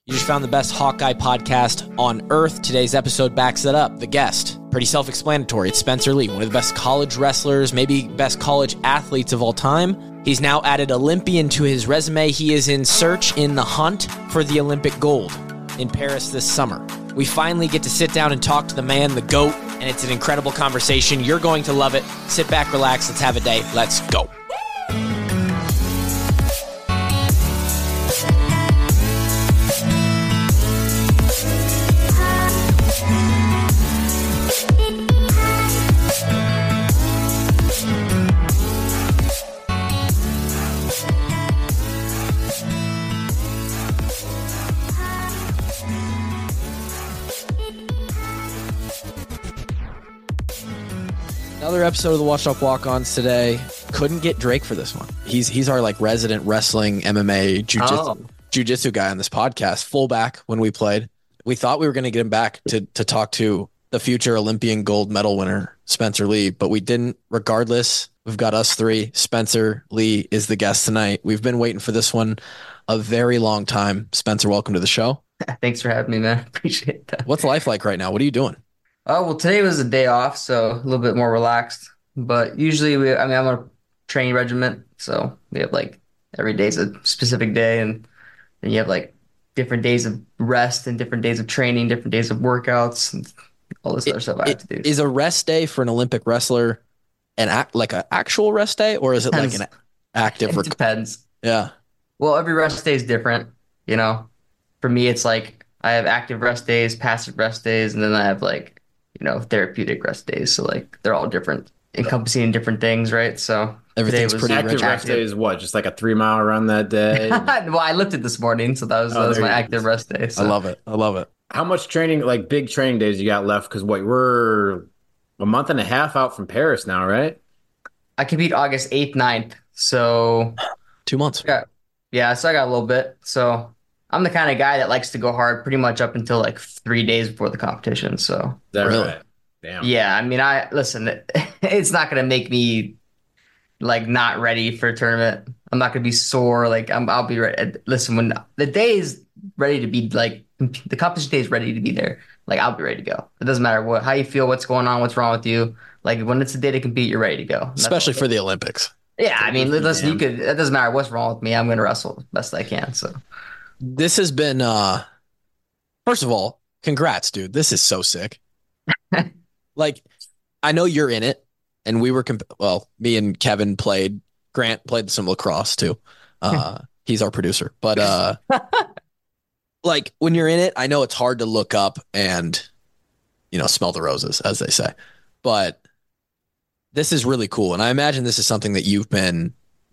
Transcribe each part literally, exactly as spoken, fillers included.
You just found the best Hawkeye podcast on earth. Today's episode backs it up. The guest, pretty self-explanatory. It's Spencer Lee, one of the best college wrestlers, maybe best college athletes of all time. He's now added Olympian to his resume. He is in search, in the hunt for the Olympic gold in Paris this summer. We finally get to sit down and talk to the man, the GOAT, and it's an incredible conversation. You're going to love it. Sit back, relax, let's have a day. Let's go. Another episode of the Watch Talk Walk-Ons today. Couldn't get Drake for this one. He's he's our like resident wrestling, M M A, jiu-jitsu, oh. jiu-jitsu guy on this podcast. Fullback when we played. We thought we were going to get him back to to talk to the future Olympian gold medal winner, Spencer Lee, but we didn't. Regardless, we've got us three. Spencer Lee is the guest tonight. We've been waiting for this one a very long time. Spencer, welcome to the show. Thanks for having me, man. Appreciate that. What's life like right now? What are you doing? Oh, well, today was a day off, so a little bit more relaxed. But usually, we, I mean, I'm on a training regiment, so we have like every day's a specific day, and then you have like different days of rest and different days of training, different days of workouts, and all this it, other stuff I have to do. Is a rest day for an Olympic wrestler an act like an actual rest day, or is it depends. like an active? It rec- depends. Yeah. Well, every rest day is different. You know, for me, it's like I have active rest days, passive rest days, and then I have like you know, therapeutic rest days. So like they're all different, encompassing different things, right? So everything's was pretty active rest day is what? Just like a three mile run that day? Well, I lifted this morning, so that was, oh, that was my active rest day. So. I love it. I love it. How much training, like big training days you got left? Because what, we're a month and a half out from Paris now, right? I compete August eighth, ninth. So two months. Yeah. Yeah. So I got a little bit. So I'm the kind of guy that likes to go hard pretty much up until like three days before the competition. So that really, right? Damn. Yeah. I mean, I listen. It's not going to make me like not ready for a tournament. I'm not going to be sore. Like I'm, I'll be ready. Listen, when the day is ready to be like the competition day is ready to be there, like I'll be ready to go. It doesn't matter what how you feel, what's going on, what's wrong with you. Like when it's the day to compete, you're ready to go. Especially for the Olympics. Yeah. I mean, listen, you could. It doesn't matter what's wrong with me. I'm going to wrestle as best I can. So. This has been, uh, first of all, congrats, dude. This is so sick. Like, I know you're in it, and we were, comp- well, me and Kevin played, Grant played some lacrosse too. Uh, he's our producer. But, uh, like, when you're in it, I know it's hard to look up and, you know, smell the roses, as they say. But this is really cool. And I imagine this is something that you've been,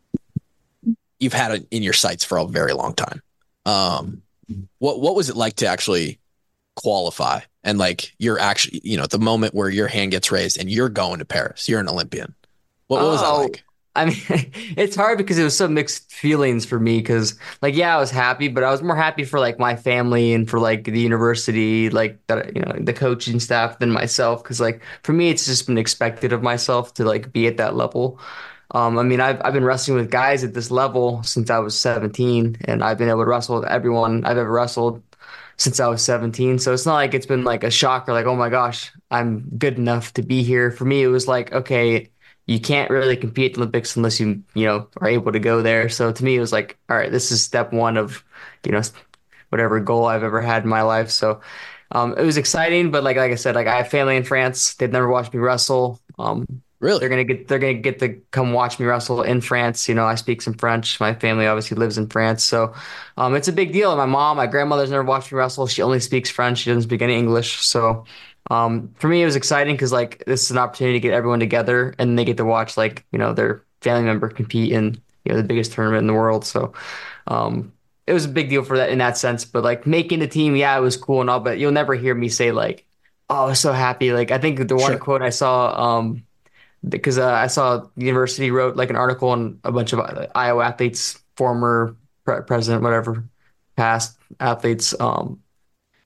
you've had in your sights for a very long time. Um, what what was it like to actually qualify and like you're actually, you know, the moment where your hand gets raised and you're going to Paris, you're an Olympian. What, what was oh, that like? I mean, it's hard because it was so mixed feelings for me because like, yeah, I was happy, but I was more happy for like my family and for like the university, like that, you know, the coaching staff than myself. Cause like for me, it's just been expected of myself to like be at that level. Um, I mean, I've I've been wrestling with guys at this level since I was seventeen, and I've been able to wrestle with everyone I've ever wrestled since I was seventeen. So it's not like it's been like a shocker, like, oh my gosh, I'm good enough to be here. For me, it was like, okay, you can't really compete at the Olympics unless you, you know, are able to go there. So to me, it was like, all right, this is step one of, you know, whatever goal I've ever had in my life. So um, it was exciting, but like like I said, like I have family in France. They've never watched me wrestle. Um, Really? They're gonna get they're gonna get to come watch me wrestle in France. You know, I speak some French. My family obviously lives in France, so um, it's a big deal. My mom, my grandmother's never watched me wrestle. She only speaks French. She doesn't speak any English. So um, for me, it was exciting because like this is an opportunity to get everyone together, and they get to watch like you know their family member compete in you know the biggest tournament in the world. So um, it was a big deal for that in that sense. But like making the team, yeah, it was cool and all, but you'll never hear me say like, "Oh, I was so happy." Like I think the one Sure. quote I saw. Um, Because uh, I saw university wrote like an article on a bunch of Iowa athletes, former pre- president, whatever, past athletes, um,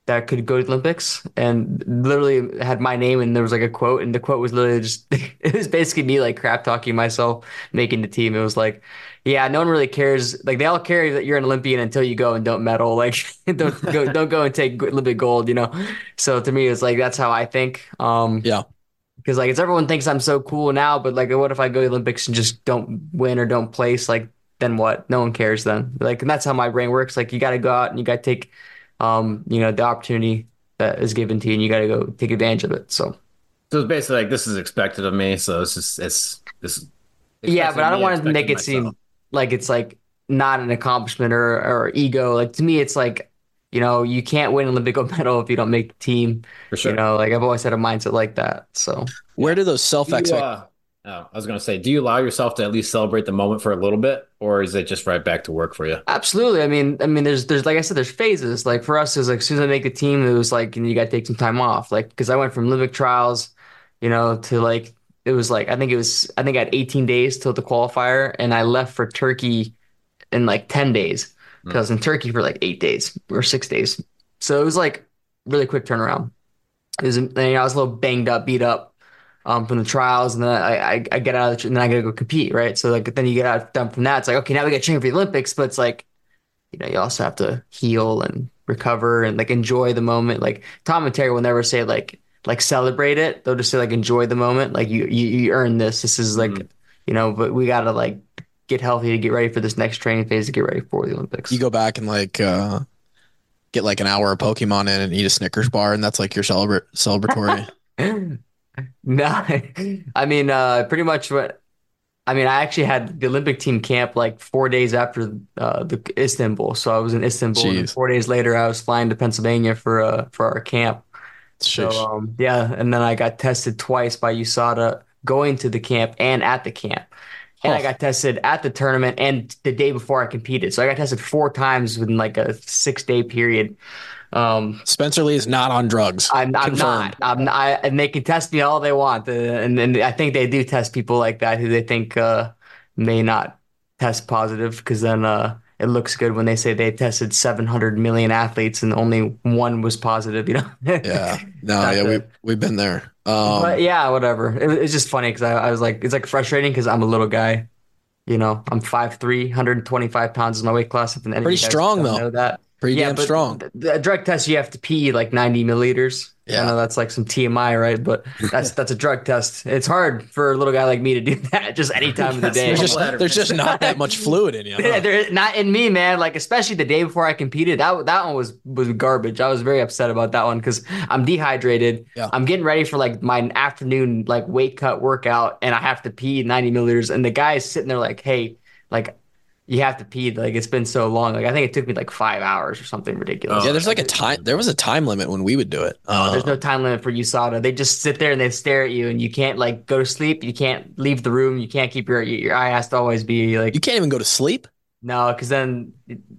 that could go to the Olympics, and literally had my name, and there was like a quote, and the quote was literally just it was basically me like crap talking myself making the team. It was like, yeah, no one really cares. Like they all care that you're an Olympian until you go and don't medal. Like don't go don't go and take Olympic gold, you know. So to me, it's like that's how I think. Um, Yeah. because like it's everyone thinks I'm so cool now, but like what if I go to the Olympics and just don't win or don't place? Like then what? No one cares then. Like and that's how my brain works. Like you got to go out and you got to take, um, you know, the opportunity that is given to you, and you got to go take advantage of it. So So it's basically like this is expected of me. So it's just it's this is yeah, expected but of I don't me, want to expected make of it myself. seem like it's like not an accomplishment or or ego. Like to me, it's like you know you can't win an Olympic gold medal if you don't make the team. For You sure. know, like I've always had a mindset like that. So. Where Yeah. do those self Do you, expect? uh, oh, I was gonna say, do you allow yourself to at least celebrate the moment for a little bit, or is it just right back to work for you? Absolutely. I mean, I mean, there's, there's, like I said, there's phases. Like for us, is like as soon as I make the team, it was like, you know, you got to take some time off. Like, because I went from Olympic trials, you know, to like it was like I think it was I think I had eighteen days till the qualifier, and I left for Turkey in like ten days because I Mm. was in Turkey for like eight days or six days. So it was like really quick turnaround. It was, and, you know, I was a little banged up, beat up um, from the trials, and then I, I I get out of the, and then I gotta go compete, right? So like then you get out done from that. It's like okay, now we got to train for the Olympics, but it's like you know, you also have to heal and recover and like enjoy the moment. Like Tom and Terry will never say like like celebrate it. They'll just say like enjoy the moment. Like you you, you earn this. This is like Mm. you know, but we gotta like get healthy to get ready for this next training phase to get ready for the You Olympics. go back and like uh, get like an hour of Pokemon in and eat a Snickers bar, and that's like your celebrate celebratory. No, I mean uh pretty much what I mean, I actually had the Olympic team camp like four days after uh, the Istanbul. So I was in Istanbul, and then Jeez. four days later, I was flying to Pennsylvania for uh, for our camp. So Sheesh. um, yeah, and then I got tested twice by U S A D A going to the camp and at the camp. And I Huh. got tested at the tournament and the day before I competed. So I got tested four times within like a six day period. Um, Spencer Lee is not on drugs. I'm I'm Confirmed. not. I'm not, I, and they can test me all they want. Uh, and and I think they do test people like that who they think uh, may not test positive because then uh, it looks good when they say they tested seven hundred million athletes and only one was positive, you know? Yeah. No, Not yeah, we to- we've been there. but Um, yeah, whatever. It, it's just funny because I, I was like, it's like frustrating because I'm a little guy. You know, I'm five three, one hundred twenty-five pounds is my weight class. If any of Pretty you guys strong, don't though. know that. pretty Yeah, damn but strong. the, the drug test you have to pee like ninety milliliters. I Yeah. know that's like some T M I, right? But that's that's a drug test. It's hard for a little guy like me to do that just any time of the Yes, day. There's no just bladder. there's just not that much fluid in you. Yeah, Huh? there not in me, man. Like especially the day before I competed, that that one was was garbage. I was very upset about that one because I'm dehydrated. Yeah. I'm getting ready for like my afternoon like weight cut workout, and I have to pee ninety milliliters. And the guy is sitting there like, "Hey, like you have to pee. Like it's been so long. Like I think it took me like five hours or something ridiculous." Oh, Yeah, there's like a time. There was a time limit when we would do it. Oh, there's Uh, no time limit for U S A D A. They just sit there and they stare at you, and you can't like go to sleep. You can't leave the room. You can't keep your your eye has to always be like you can't even go to sleep. no, because then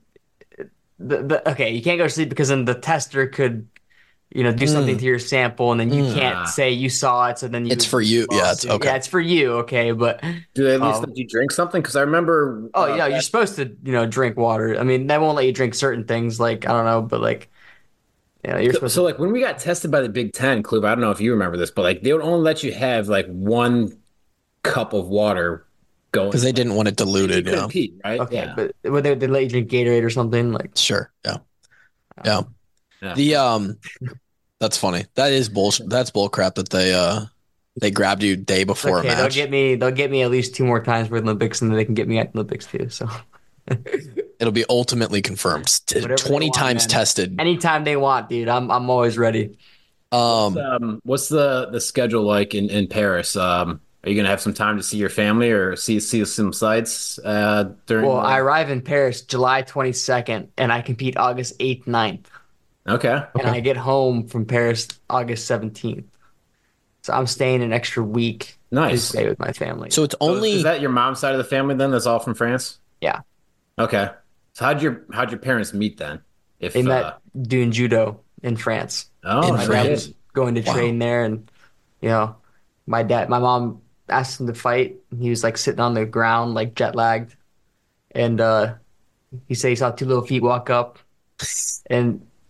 the, the okay, you can't go to sleep because then the tester could you know do something Mm. to your sample, and then you Mm. can't Ah. say you saw it. So then you It's for you. Yeah, it's lawsuit. okay. Yeah, it's for you. Okay, but Do they at least Um, let you drink something? Because I remember. oh uh, yeah, you're supposed to you know drink water. I mean, they won't let you drink certain things like I don't know, but like you know, you're So, supposed so to. like when we got tested by the Big Ten, Club, I don't know if you remember this, but like they would only let you have like one cup of water going. Because they didn't want it You diluted. You couldn't know. pee, right? Okay, Yeah. but would they, they let you drink Gatorade or something like? Sure. Yeah. Yeah. Yeah. The um, that's funny. That is bullshit. That's bull crap that they uh they grabbed you day before Okay, a they'll match. get me. They'll get me at least two more times for the Olympics, and then they can get me at the Olympics too. So It'll be ultimately confirmed. T- Whatever they Twenty want, times man. tested. anytime they want, dude, I'm I'm always ready. Um, Um, what's the the schedule like in in Paris? Um, are you gonna have some time to see your family or see see some sights uh during? Well, the- I arrive in Paris July twenty-second, and I compete August eighth, ninth, Okay. and I get home from Paris August seventeenth. So I'm staying an extra week to Nice. stay with my family. so it's So only is that your mom's side of the family then? That's all from France. Yeah, Okay. So how'd your how'd your parents meet then? If they uh, met doing judo in France. oh, In My no dad France. kidding. was going to Wow. train there, and you know, my dad, my mom asked him to fight. He was like sitting on the ground, like jet lagged, and uh, he said he saw two little feet walk up, and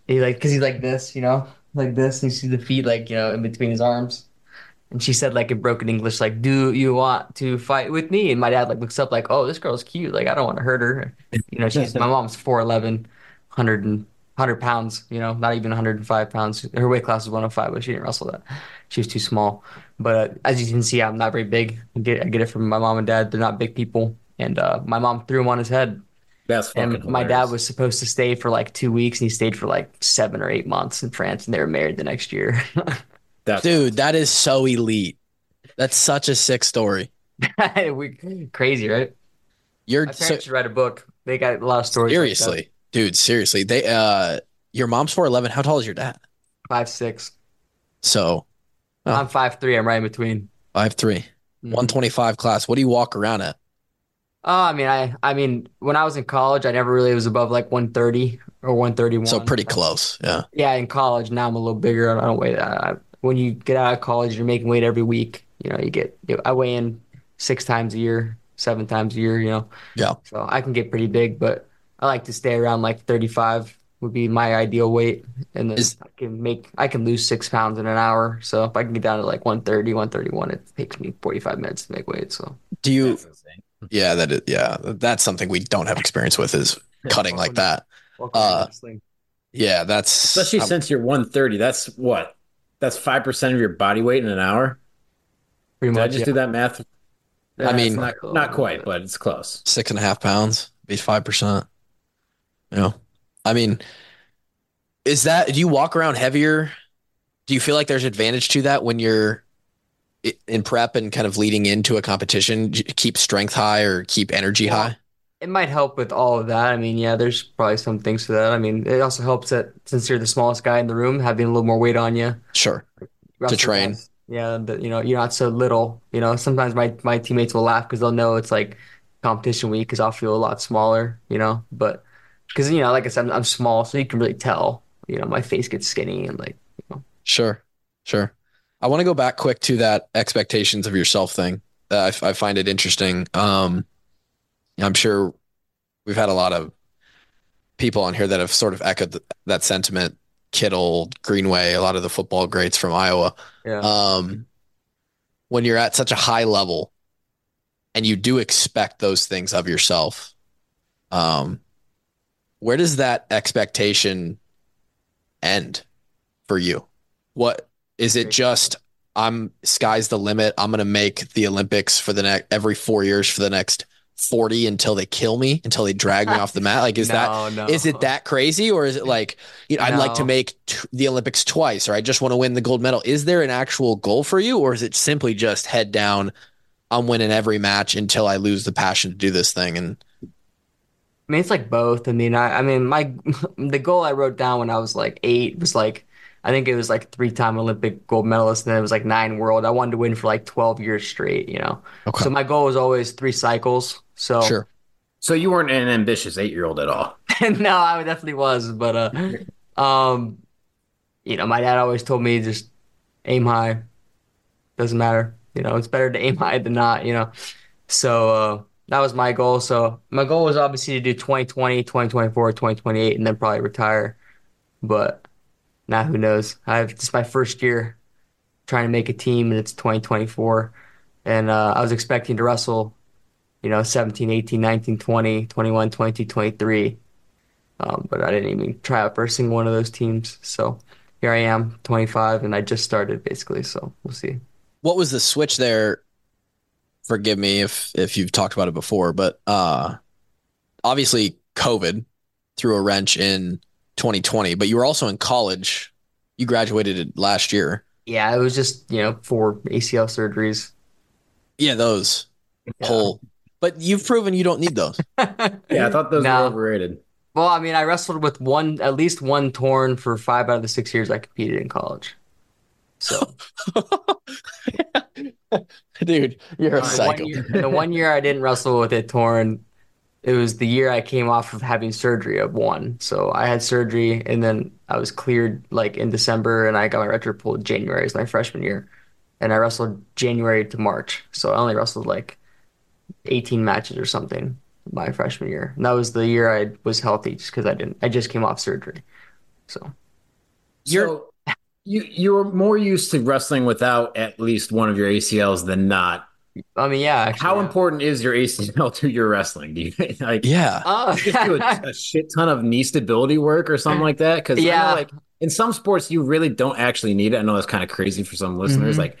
He like because he's like this, you know, like this, and you see the feet like you know in between his arms. And she said like in broken English, like, "Do you want to fight with me?" And my dad like looks up like, "Oh, this girl's cute. Like I don't want to hurt her." You know, she's my mom's four eleven, one hundred and one hundred pounds. You know, not even one hundred five pounds. Her weight class is one oh five, but she didn't wrestle that. She was too small. But uh, as you can see, I'm not very big. I get, I get it from my mom and dad. They're not big people. And uh, my mom threw him on his head. That's fucking And my dad hilarious. was supposed to stay for like two weeks, and he stayed for like seven or eight months in France, and they were married the next year. That's Dude, that is so elite. That's such a sick story. We, crazy, right? You're My so parents should write a book. They got a lot of stories like that. seriously, dude, seriously. They uh your mom's four eleven. How tall is your dad? Five six. So, oh, I'm five three. I'm right in between. five three. Mhm. one twenty-five class. What do you walk around at? Oh, I mean, I I mean, when I was in college, I never really was above like one thirty or So one thirty-one. pretty close. Yeah. Yeah, in college. Now I'm a little bigger. I don't weigh that. I, when you get out of college, you're making weight every week. You know, you get. I weigh in six times a year, seven times a year. You know, Yeah. so I can get pretty big, but I like to stay around like thirty-five would be my ideal weight. And then Is I can make, I can lose six pounds in an hour. So if I can get down to like one thirty, one thirty-one, it takes me forty-five minutes to make weight. So do you that's insane. yeah, that is, yeah, that's something we don't have experience with is cutting like welcome to, that. welcome to Uh wrestling. yeah, that's Especially um, since you're one thirty. That's what? That's five percent of your body weight in an hour. Pretty Did I much, just yeah. do that math? I Uh, it's mean not not quite, but it's close. six and a half pounds, be five percent. You know. I mean, is that do you walk around heavier? Do you feel like there's advantage to that when you're i- in prep and kind of leading into a competition? J- Keep strength high or keep energy high? Well, it might help with all of that. I mean, yeah, there's probably some things to that. I mean, it also helps that since you're the smallest guy in the room, having a little more weight on you. Sure. To Wrestle train. guys. Yeah, that you know, you're not so little. You know, sometimes my my teammates will laugh because they'll know it's like competition week because I'll feel a lot smaller. You know, but because you know, like I said, I'm, I'm small, so you can really tell. You know, my face gets skinny and like, you know, Sure. Sure. I want to go back quick to that expectations of yourself thing. Uh, I, f- I find it interesting. Um, I'm sure we've had a lot of people on here that have sort of echoed th- that sentiment. Kittle, Greenway, a lot of the football greats from Iowa. yeah. Um, when you're at such a high level and you do expect those things of yourself, um, where does that expectation end for you? What is it Great. just I'm sky's the limit. I'm going to make the Olympics for the next every four years for the next forty until they kill me, until they drag me off the mat. Like, is that, No, no, is it that crazy? Or is it like, you know, I'd like to no. make t- the Olympics twice, or I just want to win the gold medal. Is there an actual goal for you? Or is it simply just head down? I'm winning every match until I lose the passion to do this thing. And I mean, it's like both. I mean, I, I mean, my the goal I wrote down when I was like eight was like, I think it was like three-time Olympic gold medalist, and then it was like nine world. I wanted to win for like twelve years straight, you know. okay, So my goal was always three cycles. So sure. So you weren't an ambitious eight year old at all. no, I definitely was, but uh, um, you know, my dad always told me just aim high. Doesn't matter, you know. It's better to aim high than not, you know. So uh, that was my goal. So my goal was obviously to do twenty twenty, twenty twenty-four, twenty twenty-eight, and then probably retire. But now who knows? I've It's my first year trying to make a team, and it's twenty twenty-four. And uh, I was expecting to wrestle, you know, seventeen, eighteen, nineteen, twenty, twenty-one, twenty-two, twenty-three. Um, but I didn't even try out for a single one of those teams. So here I am, twenty-five, and I just started basically. So we'll see. What was the switch there? Forgive me if if you've talked about it before, but uh, obviously COVID threw a wrench in twenty twenty, but you were also in college. You graduated last year. Yeah, it was just, you know, four A C L surgeries. Yeah, those Yeah. whole, but you've proven you don't need those. Yeah, I thought those were No. overrated. Well, I mean, I wrestled with one, at least one torn for five out of the six years I competed in college. So Dude, you're a Fine. the one psycho. year, the one year I didn't wrestle with it torn, it was the year I came off of having surgery of one. So I had surgery and then I was cleared like in December and I got my retro pulled January as my freshman year. And I wrestled January to March. So I only wrestled like eighteen matches or something my freshman year. And that was the year I was healthy just because I didn't, I just came off surgery. So You're So you you're more used to wrestling without at least one of your A C Ls than not. I mean, yeah, actually, How yeah. important is your A C L to your wrestling? Do you like yeah. Oh, you just do a, a shit ton of knee stability work or something like that? Because I know yeah. like in some sports you really don't actually need it. I know that's kind of crazy for some listeners. Hmm. Like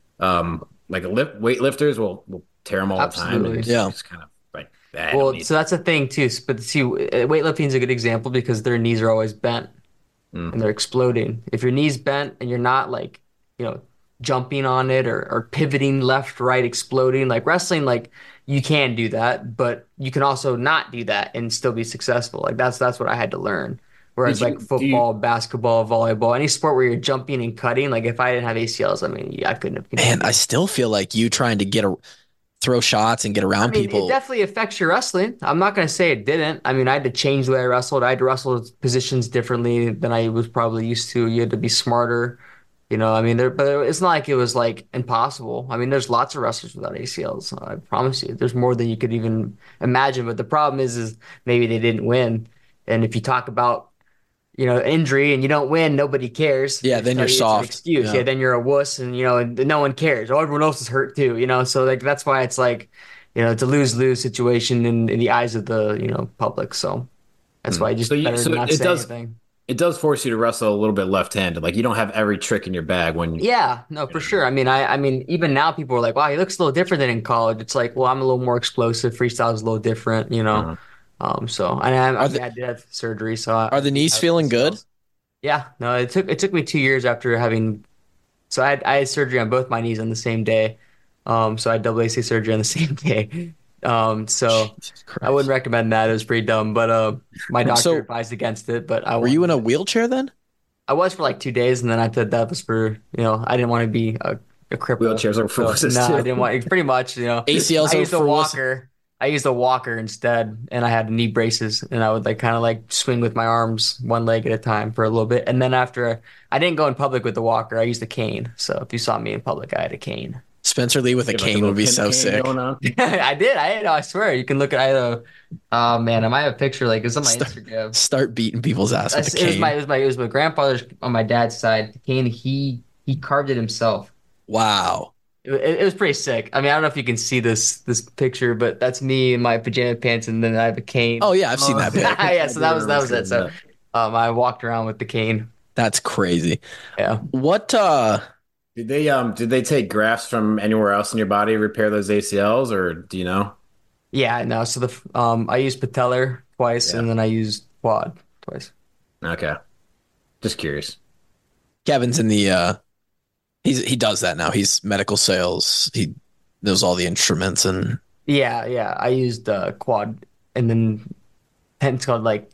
um like a lift weightlifters will will tear them all the time and Absolutely. just, Yeah. just kind of like "Ah, I don't Well, need so that's a thing too. But see, weightlifting is a good example because their knees are always bent it." Mm. and they're exploding. If your knee's bent and you're not like, you know, jumping on it or, or pivoting left, right, exploding, like wrestling, like you can do that, but you can also not do that and still be successful. Like that's that's what I had to learn. Did Whereas like you do you football, basketball, volleyball, any sport where you're jumping and cutting, like if I didn't have A C Ls, I mean, yeah, I couldn't have Man, I continued. still feel like you trying to get a throw shots and get I around mean, it people. definitely affects your wrestling. I'm not going to say it didn't. I mean, I had to change the way I wrestled. I had to wrestle positions differently than I was probably used to. You had to be smarter. You know, I mean, there, but it's not like it was like impossible. I mean, there's lots of wrestlers without A C Ls. I promise you, there's more than you could even imagine. But the problem is, is maybe they didn't win. And if you talk about, you know, injury and you don't win, nobody cares. They Yeah, just then tell you're you it's an soft. excuse. Yeah, Yeah. then you're a wuss, and you know, and no one cares. Oh, everyone else is hurt too. You know, so like that's why it's like, you know, it's a lose lose situation in in the eyes of the you know public. So that's Mm. why So just you better so not it say does anything. it does force you to wrestle a little bit left-handed. Like you don't have every trick in your bag when you, Yeah, no, you for know. sure. I mean, I, I mean, even now people are like, "Wow, he looks a little different than in college." It's like, well, I'm a little more explosive. Freestyle is a little different, you know. Uh, Um, so and I, I Are mean, the I did have surgery, so I, are I the do knees have feeling good? A C Ls. Yeah, no, it took it took me two years after having. So I had, I had surgery on both my knees on the same day. Um, so I had double A C surgery on the same day. Um, so Jesus I wouldn't Christ. recommend that. It was pretty dumb, but uh, my doctor So advised against it. But I were you wanted in a to. wheelchair then? I was for like two days, and then I said that was for you know I didn't want to be a, a cripple. Wheelchairs are for So horses no, I too. didn't want. Pretty much, you know, I A C Ls are used a for wuss. walker. I used a walker instead, and I had knee braces, and I would like kind of like swing with my arms one leg at a time for a little bit, and then after I didn't go in public with the walker, I used a cane. So if you saw me in public, I had a cane. Spencer Lee with a You have like a cane little would be pin so cane sick. going on. I did. I I swear you can look at. I had a. Oh man, I might have a picture like it's on my Start, Instagram. start beating people's ass with a It was my cane. it was my it was my grandfather's on my dad's side. The cane he he carved it himself. Wow. It, it was pretty sick. I mean, I don't know if you can see this this picture, but that's me in my pajama pants, and then I have a cane. Oh yeah, I've seen Oh, that pic. Yeah, I so do that was that remember was it. seeing So, that. um, I walked around with the cane. That's crazy. Yeah, What uh Did they um did they take grafts from anywhere else in your body to repair those A C Ls or do you know? yeah. No, so the um, I used patellar twice, Yeah. and then I used quad twice. Okay. Just curious. Kevin's in the uh he's he does that now. He's medical sales. He knows all the instruments and Yeah, yeah. I used uh, quad, and then it's called like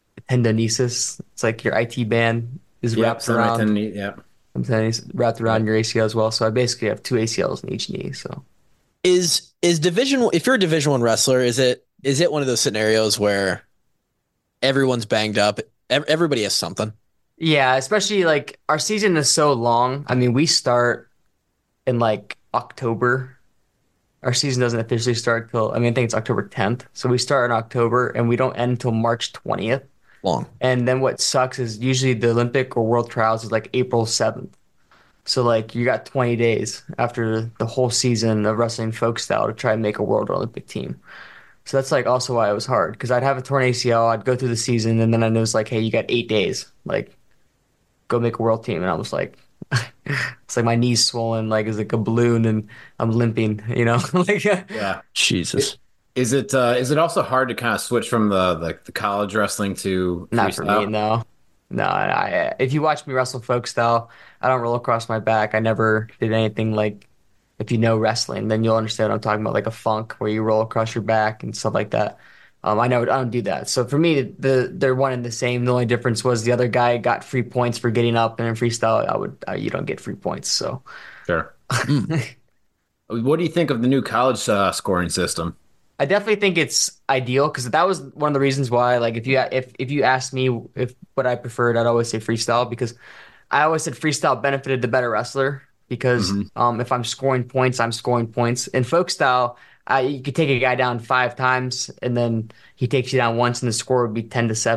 tendonesis. It's like your I T band is Yep, wrapped semi around. ten. Yep. Sometimes wrapped around Yep. your A C L as well. So I basically have two A C Ls in each knee. So is is division if you're a division one wrestler, is it is it one of those scenarios where everyone's banged up? Ev- Everybody has something. yeah, especially like our season is so long. I mean, we start in like October. Our season doesn't officially start till I mean, I think it's October tenth. So we start in October and we don't end until March twentieth. Long. And then what sucks is usually the Olympic or World Trials is like April seventh. So like you got twenty days after the whole season of wrestling folk style to try and make a World or Olympic team. So that's like also why it was hard because I'd have a torn A C L, I'd go through the season, and then I was like, hey, you got eight days, like go make a world team, and I was like, it's like my knees swollen, like it's like a balloon, and I'm limping, you know, like Yeah. It, Jesus. is it uh is it also hard to kind of switch from the like the college wrestling to not for me, freestyle? no, no. I, if you watch me wrestle folk style, I don't roll across my back. I never did anything like. If you know wrestling, then you'll understand what I'm talking about, like a funk where you roll across your back and stuff like that. Um, I know I don't do that. So for me, the they're one and the same. The only difference was the other guy got free points for getting up, and in freestyle, I would uh, you don't get free points. So Sure. Mm. What do you think of the new college uh, scoring system? I definitely think it's ideal because that was one of the reasons why. Like if you if if you asked me if what I preferred, I'd always say freestyle because I always said freestyle benefited the better wrestler because Hmm. um, if I'm scoring points, I'm scoring points. In folk style, uh, you could take a guy down five times and then he takes you down once and the score would be ten to seven.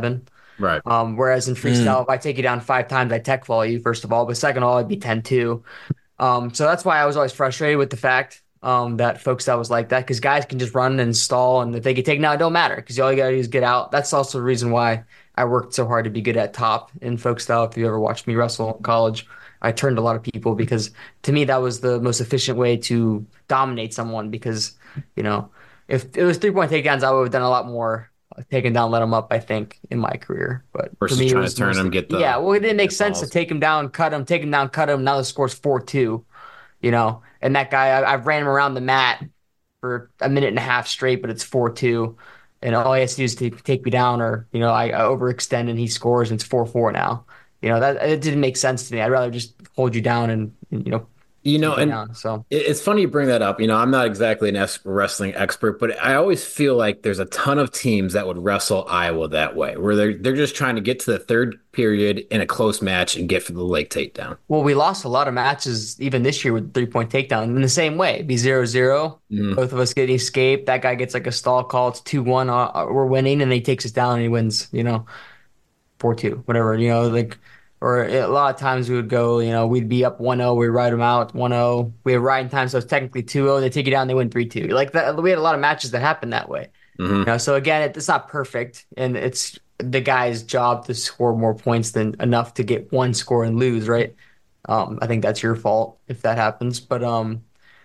Right. Um, whereas in freestyle, if I take you down five times, I tech fall you, first of all, but second of all, it'd be ten two. Um, so that's why I was always frustrated with the fact um, that folk style was like that, because guys can just run and stall, and if they get taken out, it don't matter because all you gotta do is get out. That's also the reason why I worked so hard to be good at top in folk style. If you ever watched me wrestle in college, I turned a lot of people because to me that was the most efficient way to dominate someone. Because you know, if it was three point takedowns, I would have done a lot more. uh, Taken down, let them up, I think, in my career. But for Versus me, it trying was to turn mostly, them, get the yeah. Well, it didn't make get sense to balls. take him down, cut him, take him down, cut him. Now the score's four two, you know. And that guy, I, I ran him around the mat for a minute and a half straight, but it's four two. And all he has to do is to take me down, or, you know, I, I overextend and he scores and it's four four now. You know, that it didn't make sense to me. I'd rather just hold you down and, and you know, You know, keep you and down. So, it- it's funny you bring that up. You know, I'm not exactly an es- wrestling expert, but I always feel like there's a ton of teams that would wrestle Iowa that way, where they're they're just trying to get to the third period in a close match and get for the leg takedown. well, we lost a lot of matches even this year with three point takedown in the same way. It'd be zero zero. Mhm. Both of us getting escaped. That guy gets like a stall call. It's two one. Uh, we're winning, and he takes us down and he wins, you know, four two, whatever, you know, like, or a lot of times we would go, you know, we'd be up one zero, we'd ride them out one zero. We had riding time, so it's technically two zero. They take you down, they win three two. Like that, we had a lot of matches that happened that way. You hmm know, so again, it, it's not perfect, and it's the guy's job to score more points than enough to get one score and lose, right? Um, I think that's your fault if that happens, but um,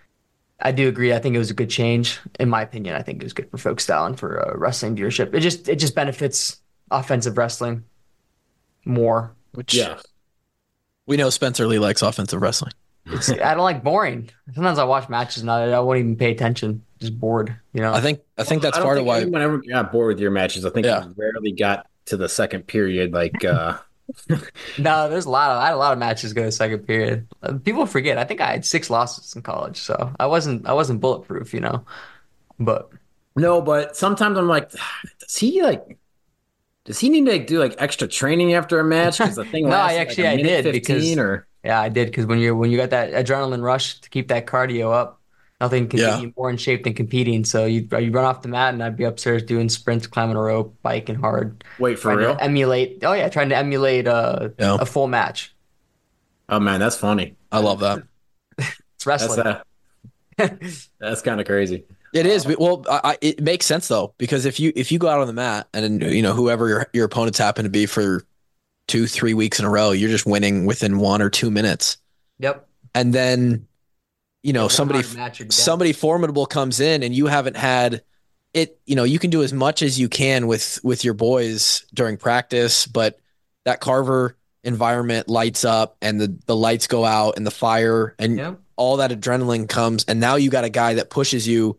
I do agree. I think it was a good change, in my opinion. I think it was good for folk style and for uh, wrestling viewership. It just it just benefits offensive wrestling more. Which Yeah. we know Spencer Lee likes offensive wrestling. It's I don't like boring. Sometimes I watch matches and I, I won't even pay attention, just bored. You know. I think I think that's I don't part of think why. anyone ever got bored with your matches. I think Yeah. you rarely got to the second period. Like, uh, No, there's a lot of I had a lot of matches go to second period. Uh, People forget. I think I had six losses in college, so I wasn't I wasn't bulletproof, you know. But no, but sometimes I'm like, does he like, does he need to like, do like extra training after a match? Because the thing no, I lasts like actually a I minute did because fifteen or yeah, I did because when you're when you got that adrenaline rush to keep that cardio up, nothing can get Yeah. you more in shape than competing. So you you run off the mat and I'd be upstairs doing sprints, climbing a rope, biking hard, wait for trying real. to emulate. Oh yeah, trying to emulate uh, Yeah. a full match. Oh man, that's funny. I love that. It's That's wrestling. uh, that's kind of crazy. It is. Well, I, I, it makes sense though, because if you if you go out on the mat and you know whoever your your opponents happen to be for two three weeks in a row, you're just winning within one or two minutes, Yep. and then you know Yeah, one somebody hard match, you're down. somebody formidable comes in and you haven't had it. You know you can do as much as you can with with your boys during practice, but that Carver environment lights up and the the lights go out and the fire and Yep. all that adrenaline comes, and now you got a guy that pushes you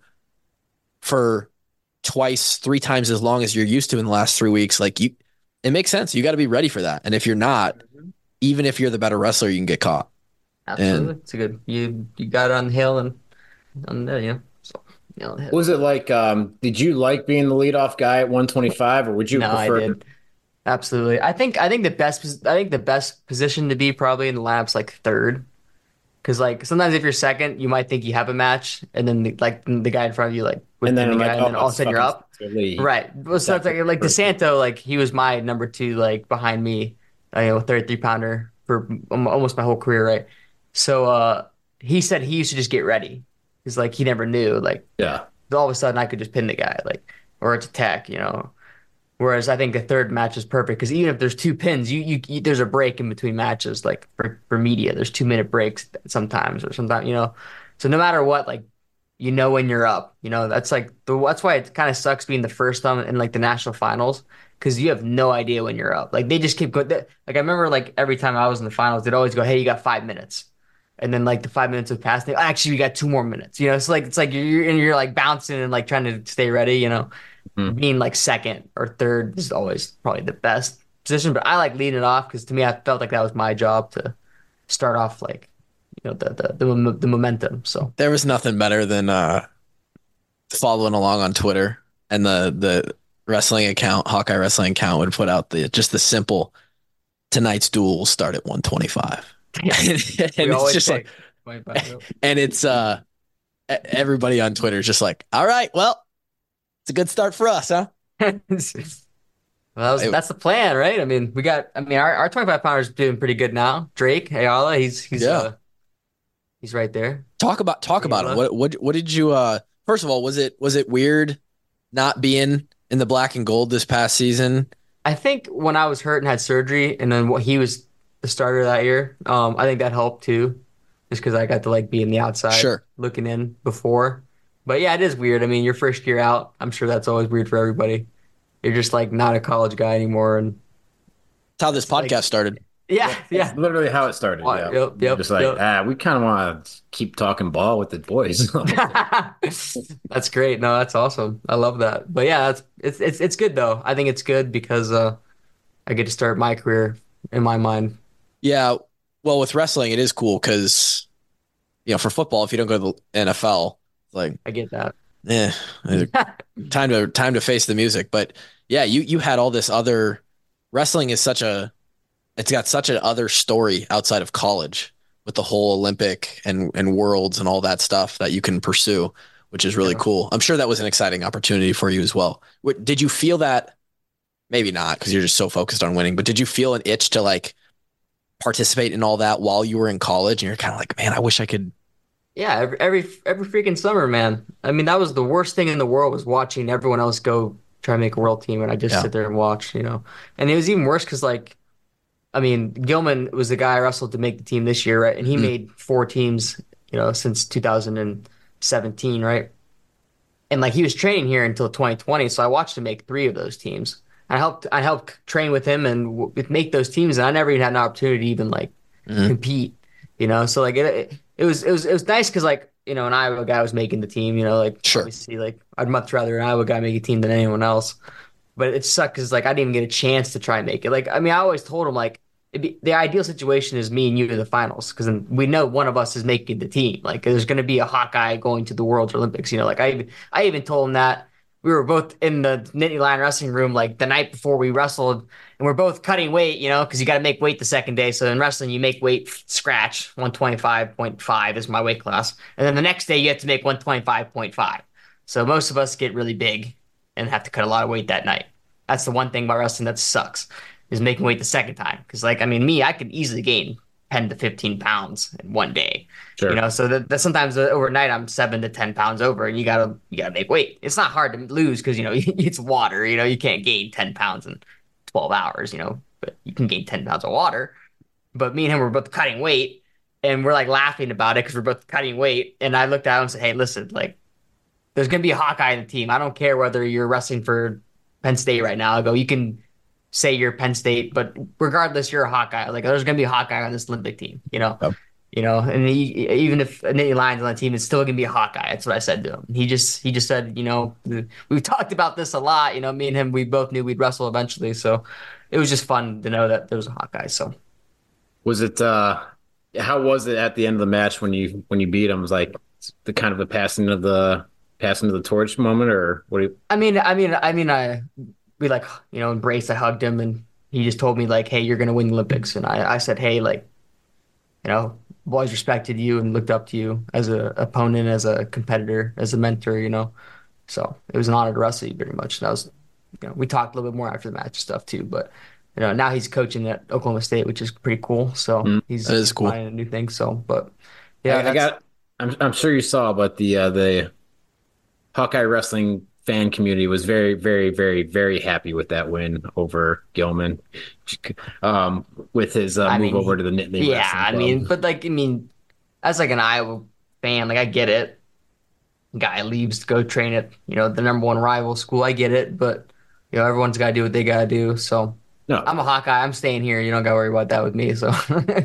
for twice, three times as long as you're used to in the last three weeks. Like you, it makes sense. You got to be ready for that. And if you're not, even if you're the better wrestler, you can get caught. Absolutely. And- It's a good you you got it on the hill and on there, you know. So nail the hit. What was it like? Um, did you like being the leadoff guy at one twenty-five, or would you No, I prefer? did. Absolutely. I think I think the best pos- I think the best position to be probably in the lab's like third. Because like sometimes if you're second, you might think you have a match, and then the, like the guy in front of you like with And then the I'm guy, like, and oh, then all of a it's sudden you're fucking up. Spencer Lee. Right. Well, so it's like like Definitely. DeSanto, like he was my number two, like behind me, uh, you know, thirty-three pounder for almo- almost my whole career, right? So uh, he said he used to just get ready. He's like he never knew, like Yeah. all of a sudden I could just pin the guy, like or it's attack, you know. Whereas I think the third match is perfect because even if there's two pins, you, you you there's a break in between matches, like for for media, there's two minute breaks sometimes or sometimes, you know. So no matter what, like you know when you're up. You know, that's like the that's why it kind of sucks being the first time in like the national finals because you have no idea when you're up. Like they just keep going. Like I remember like every time I was in the finals, they'd always go, "Hey, you got five minutes," and then like the five minutes would pass. They actually we got two more minutes. You know, it's like it's like you're you're- and you're like bouncing and like trying to stay ready. You know, Mhm. being like second or third is always probably the best position. But I like leading it off because to me, I felt like that was my job to start off like you know the the the, mom- the momentum. So. There was nothing better than uh, following along on Twitter, and the the wrestling account, Hawkeye Wrestling account, would put out the just the simple tonight's duel will start at one twenty-five. Yeah. and We it's always just pick like, twenty-five, yep. and it's uh, e- everybody on Twitter is just like, all right, well, it's a good start for us, huh? Well, that was I, that's the plan, right? I mean, we got. I mean, our, our twenty-five pounders doing pretty good now. Drake Ayala, he's he's yeah. uh he's right there. Talk about talk about him. Ayala. What what what did you uh first of all, was it was it weird not being in the black and gold this past season? I think when I was hurt and had surgery, and then what he was the starter that year, um, I think that helped too, just because I got to like be in the outside Sure. looking in before. But yeah, it is weird. I mean, your first year out, I'm sure that's always weird for everybody. You're just like not a college guy anymore, and That's how this it's like, podcast started. yeah, That's yeah. literally how it started. Yeah. Yep, We're yep, just like, yep. ah, we kind of want to keep talking ball with the boys. That's great. No, that's awesome. I love that. But yeah, that's it's it's it's good though. I think it's good because uh I get to start my career in my mind. Yeah. Well, with wrestling, it is cool because, you know, for football, if you don't go to the N F L, it's like, I get that. eh, time to time to face the music. But yeah, you you had all this other wrestling is such a it's got such an other story outside of college with the whole Olympic and and worlds and all that stuff that you can pursue, which is really Yeah. cool. I'm sure that was an exciting opportunity for you as well. What, did you feel that? Maybe not because you're just so focused on winning, but did you feel an itch to like participate in all that while you were in college? And you're kind of like, man, I wish I could. Yeah, every, every every freaking summer, man. I mean, that was the worst thing in the world was watching everyone else go try to make a world team, and I just Yeah. sit there and watch, you know. And it was even worse because, like, I mean, Gilman was the guy I wrestled to make the team this year, right? And he Mhm. made four teams, you know, since two thousand seventeen, right? And like he was training here until twenty twenty, so I watched him make three of those teams. I helped I helped train with him and w make those teams, and I never even had an opportunity to even like Mhm. compete, you know. So like it it, it was it was it was nice because like you know an Iowa guy was making the team, you know, like Sure. obviously like I'd much rather an Iowa guy make a team than anyone else. But it sucked because like I didn't even get a chance to try and make it. Like I mean, I always told him like it'd be, the ideal situation is me and you in the finals because then we know one of us is making the team. Like there's going to be a Hawkeye going to the World Olympics. You know, like I even I even told him that we were both in the Nittany Lion wrestling room like the night before we wrestled, and we're both cutting weight. You know, because you got to make weight the second day. So in wrestling, you make weight scratch one twenty-five point five is my weight class, and then the next day you have to make one twenty-five point five. So most of us get really big and have to cut a lot of weight that night. That's the one thing about wrestling that sucks is making weight the second time. Because, like, I mean, me, I could easily gain ten to fifteen pounds in one day. Sure. You know, so that, that sometimes uh, overnight I'm seven to ten pounds over, and you gotta you gotta make weight. It's not hard to lose because you know it's water. You know, you can't gain ten pounds in twelve hours. You know, but you can gain ten pounds of water. But me and him were both cutting weight, and we're like laughing about it because we're both cutting weight. And I looked at him and said, "Hey, listen, like, there's gonna be a Hawkeye in the team. I don't care whether you're wrestling for Penn State right now." I go, you can say you're Penn State, but regardless, you're a Hawkeye. Like there's gonna be a Hawkeye on this Olympic team, you know, Yep. you know, and he, even if Nittany Lions on the team, it's still gonna be a Hawkeye. That's what I said to him. He just he just said, you know, we've talked about this a lot. You know, me and him, we both knew we'd wrestle eventually, so it was just fun to know that there was a Hawkeye. So Was it uh how was it at the end of the match when you when you beat him? Was like the kind of the passing of the passing of the torch moment, or what do you I mean, I mean, I mean, I we like you know embraced. I hugged him, and he just told me like, "Hey, you're gonna win the Olympics." And I, I said, "Hey, like, you know, I've always respected you and looked up to you as a opponent, as a competitor, as a mentor, you know." So it was an honor to wrestle you very much. And that was, you know, we talked a little bit more after the match and stuff too. But you know, now he's coaching at Oklahoma State, which is pretty cool. So Mm, he's That is cool. trying a new thing. So, but yeah, I, I that's got I'm I'm sure you saw, but the uh the Hawkeye Wrestling fan community was very, very, very, very happy with that win over Gilman, um, with his uh, I move mean, over to the Nittany yeah, Wrestling I Club. mean, but like, I mean, as like an Iowa fan, like I get it. Guy leaves to go train at, you know, the number one rival school. I get it, but you know, everyone's got to do what they got to do. So No, I'm a Hawkeye. I'm staying here. You don't got to worry about that with me. So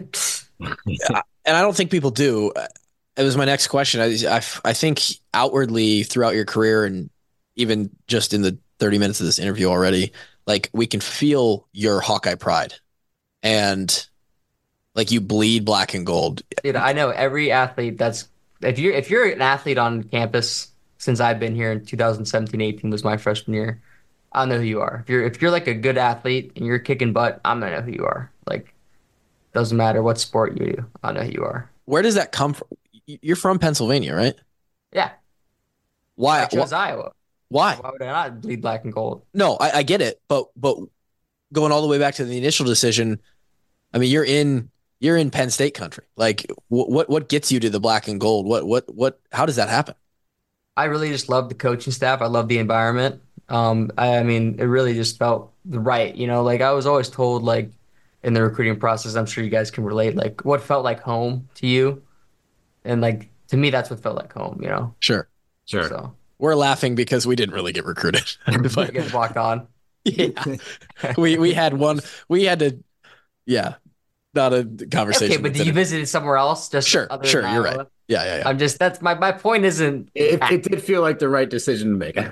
And I don't think people do. It was my next question. I, I, I think outwardly throughout your career and even just in the thirty minutes of this interview already, like we can feel your Hawkeye pride and like you bleed black and gold. dude, I know every athlete that's if you're if you're an athlete on campus since I've been here in two thousand seventeen eighteen was my freshman year. I know who you are. If you're if you're like a good athlete and you're kicking butt, I'm gonna know who you are. Like doesn't matter what sport you do, I know who you are. Where does that come from? You're from Pennsylvania, right? Yeah, Why? I chose Iowa. Why? Why would I not bleed black and gold? No, I, I get it, but but going all the way back to the initial decision, I mean, you're in you're in Penn State country. Like, what what what gets you to the black and gold? What what what? How does that happen? I really just love the coaching staff. I love the environment. Um, I, I mean, it really just felt right. You know, like I was always told, like in the recruiting process, I'm sure you guys can relate. Like, what felt like home to you, and like to me, that's what felt like home. You know. Sure, Sure. So we're laughing because we didn't really get recruited. you But guys walked on. yeah, we we had one. We had to. Yeah, not a conversation. Okay, but that did you didn't- visit somewhere else? Just Sure, other sure. than You're Iowa? right. Yeah, yeah, yeah. I'm just that's my my point isn't. It, it did feel like the right decision to make.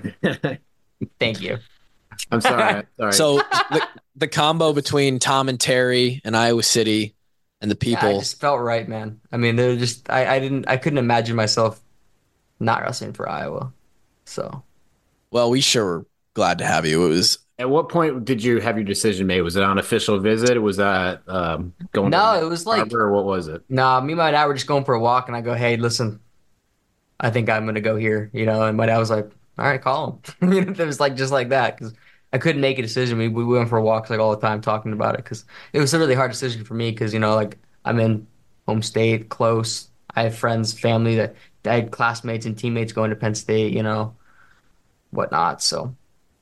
Thank you. I'm sorry. Sorry. So the the combo between Tom and Terry and Iowa City and the Yeah, people. I just felt right, man. I mean, they're just I, I didn't I couldn't imagine myself not wrestling for Iowa. So Well, we sure were glad to have you. It was At what point did you have your decision made? Was it on official visit? Was that um, going no, to it was like Arbor, or what was it? nah, me and my dad were just going for a walk and I go, hey, listen, I think I'm gonna go here, you know, and my dad was like, all right, call him. You know, it was like just like that because I couldn't make a decision. We we went for walks like all the time talking about it because it was a really hard decision for me because you know like I'm in home state, close. I have friends, family that I had classmates and teammates going to Penn State, you know, whatnot. So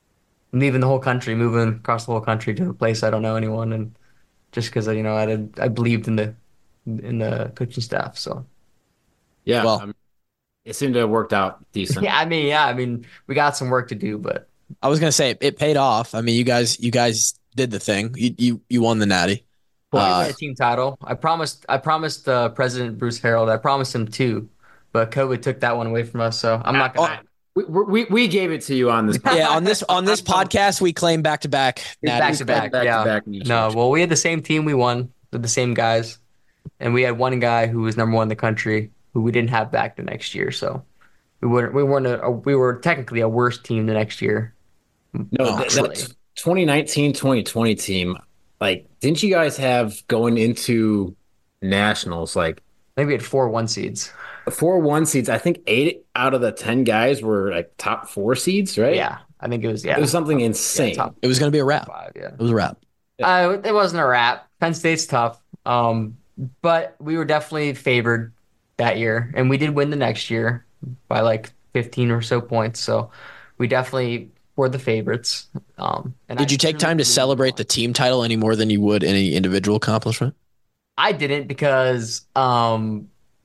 I'm leaving the whole country, moving across the whole country to a place I don't know anyone, and just because you know I had, I believed in the in the coaching staff. So Yeah. Well- um, it seemed to have worked out decent. yeah, I mean, yeah, I mean, we got some work to do, but. I was gonna say it paid off. I mean, you guys you guys did the thing. You you you won the natty. Well, I Uh, won a team title. I promised. I promised uh, President Bruce Harold. I promised him two, but COVID took that one away from us. So I'm not gonna. We, we we gave it to you on this. yeah, on this on this podcast we claim back to back Back to back, back to yeah. back No, well, we had the same team. We won with the same guys, and we had one guy who was number one in the country who we didn't have back the next year. So we weren't. We weren't. A, a, we were technically a worse team the next year. No, Oh, that, really. that twenty nineteen twenty twenty team, like, didn't you guys have going into nationals like I think we had four one seeds. four one seeds? I think eight out of the ten guys were like top four seeds, right? Yeah, I think it was. Yeah, It was something Yeah, insane. top It was gonna be a wrap. five. Yeah. It was a wrap. Uh, it wasn't a wrap. Penn State's tough. Um, but we were definitely favored that year, and we did win the next year by like fifteen or so points. So we definitely were the favorites. Um, and Did I you take truly time to believe celebrate we the won. team title any more than you would any individual accomplishment? I didn't because um,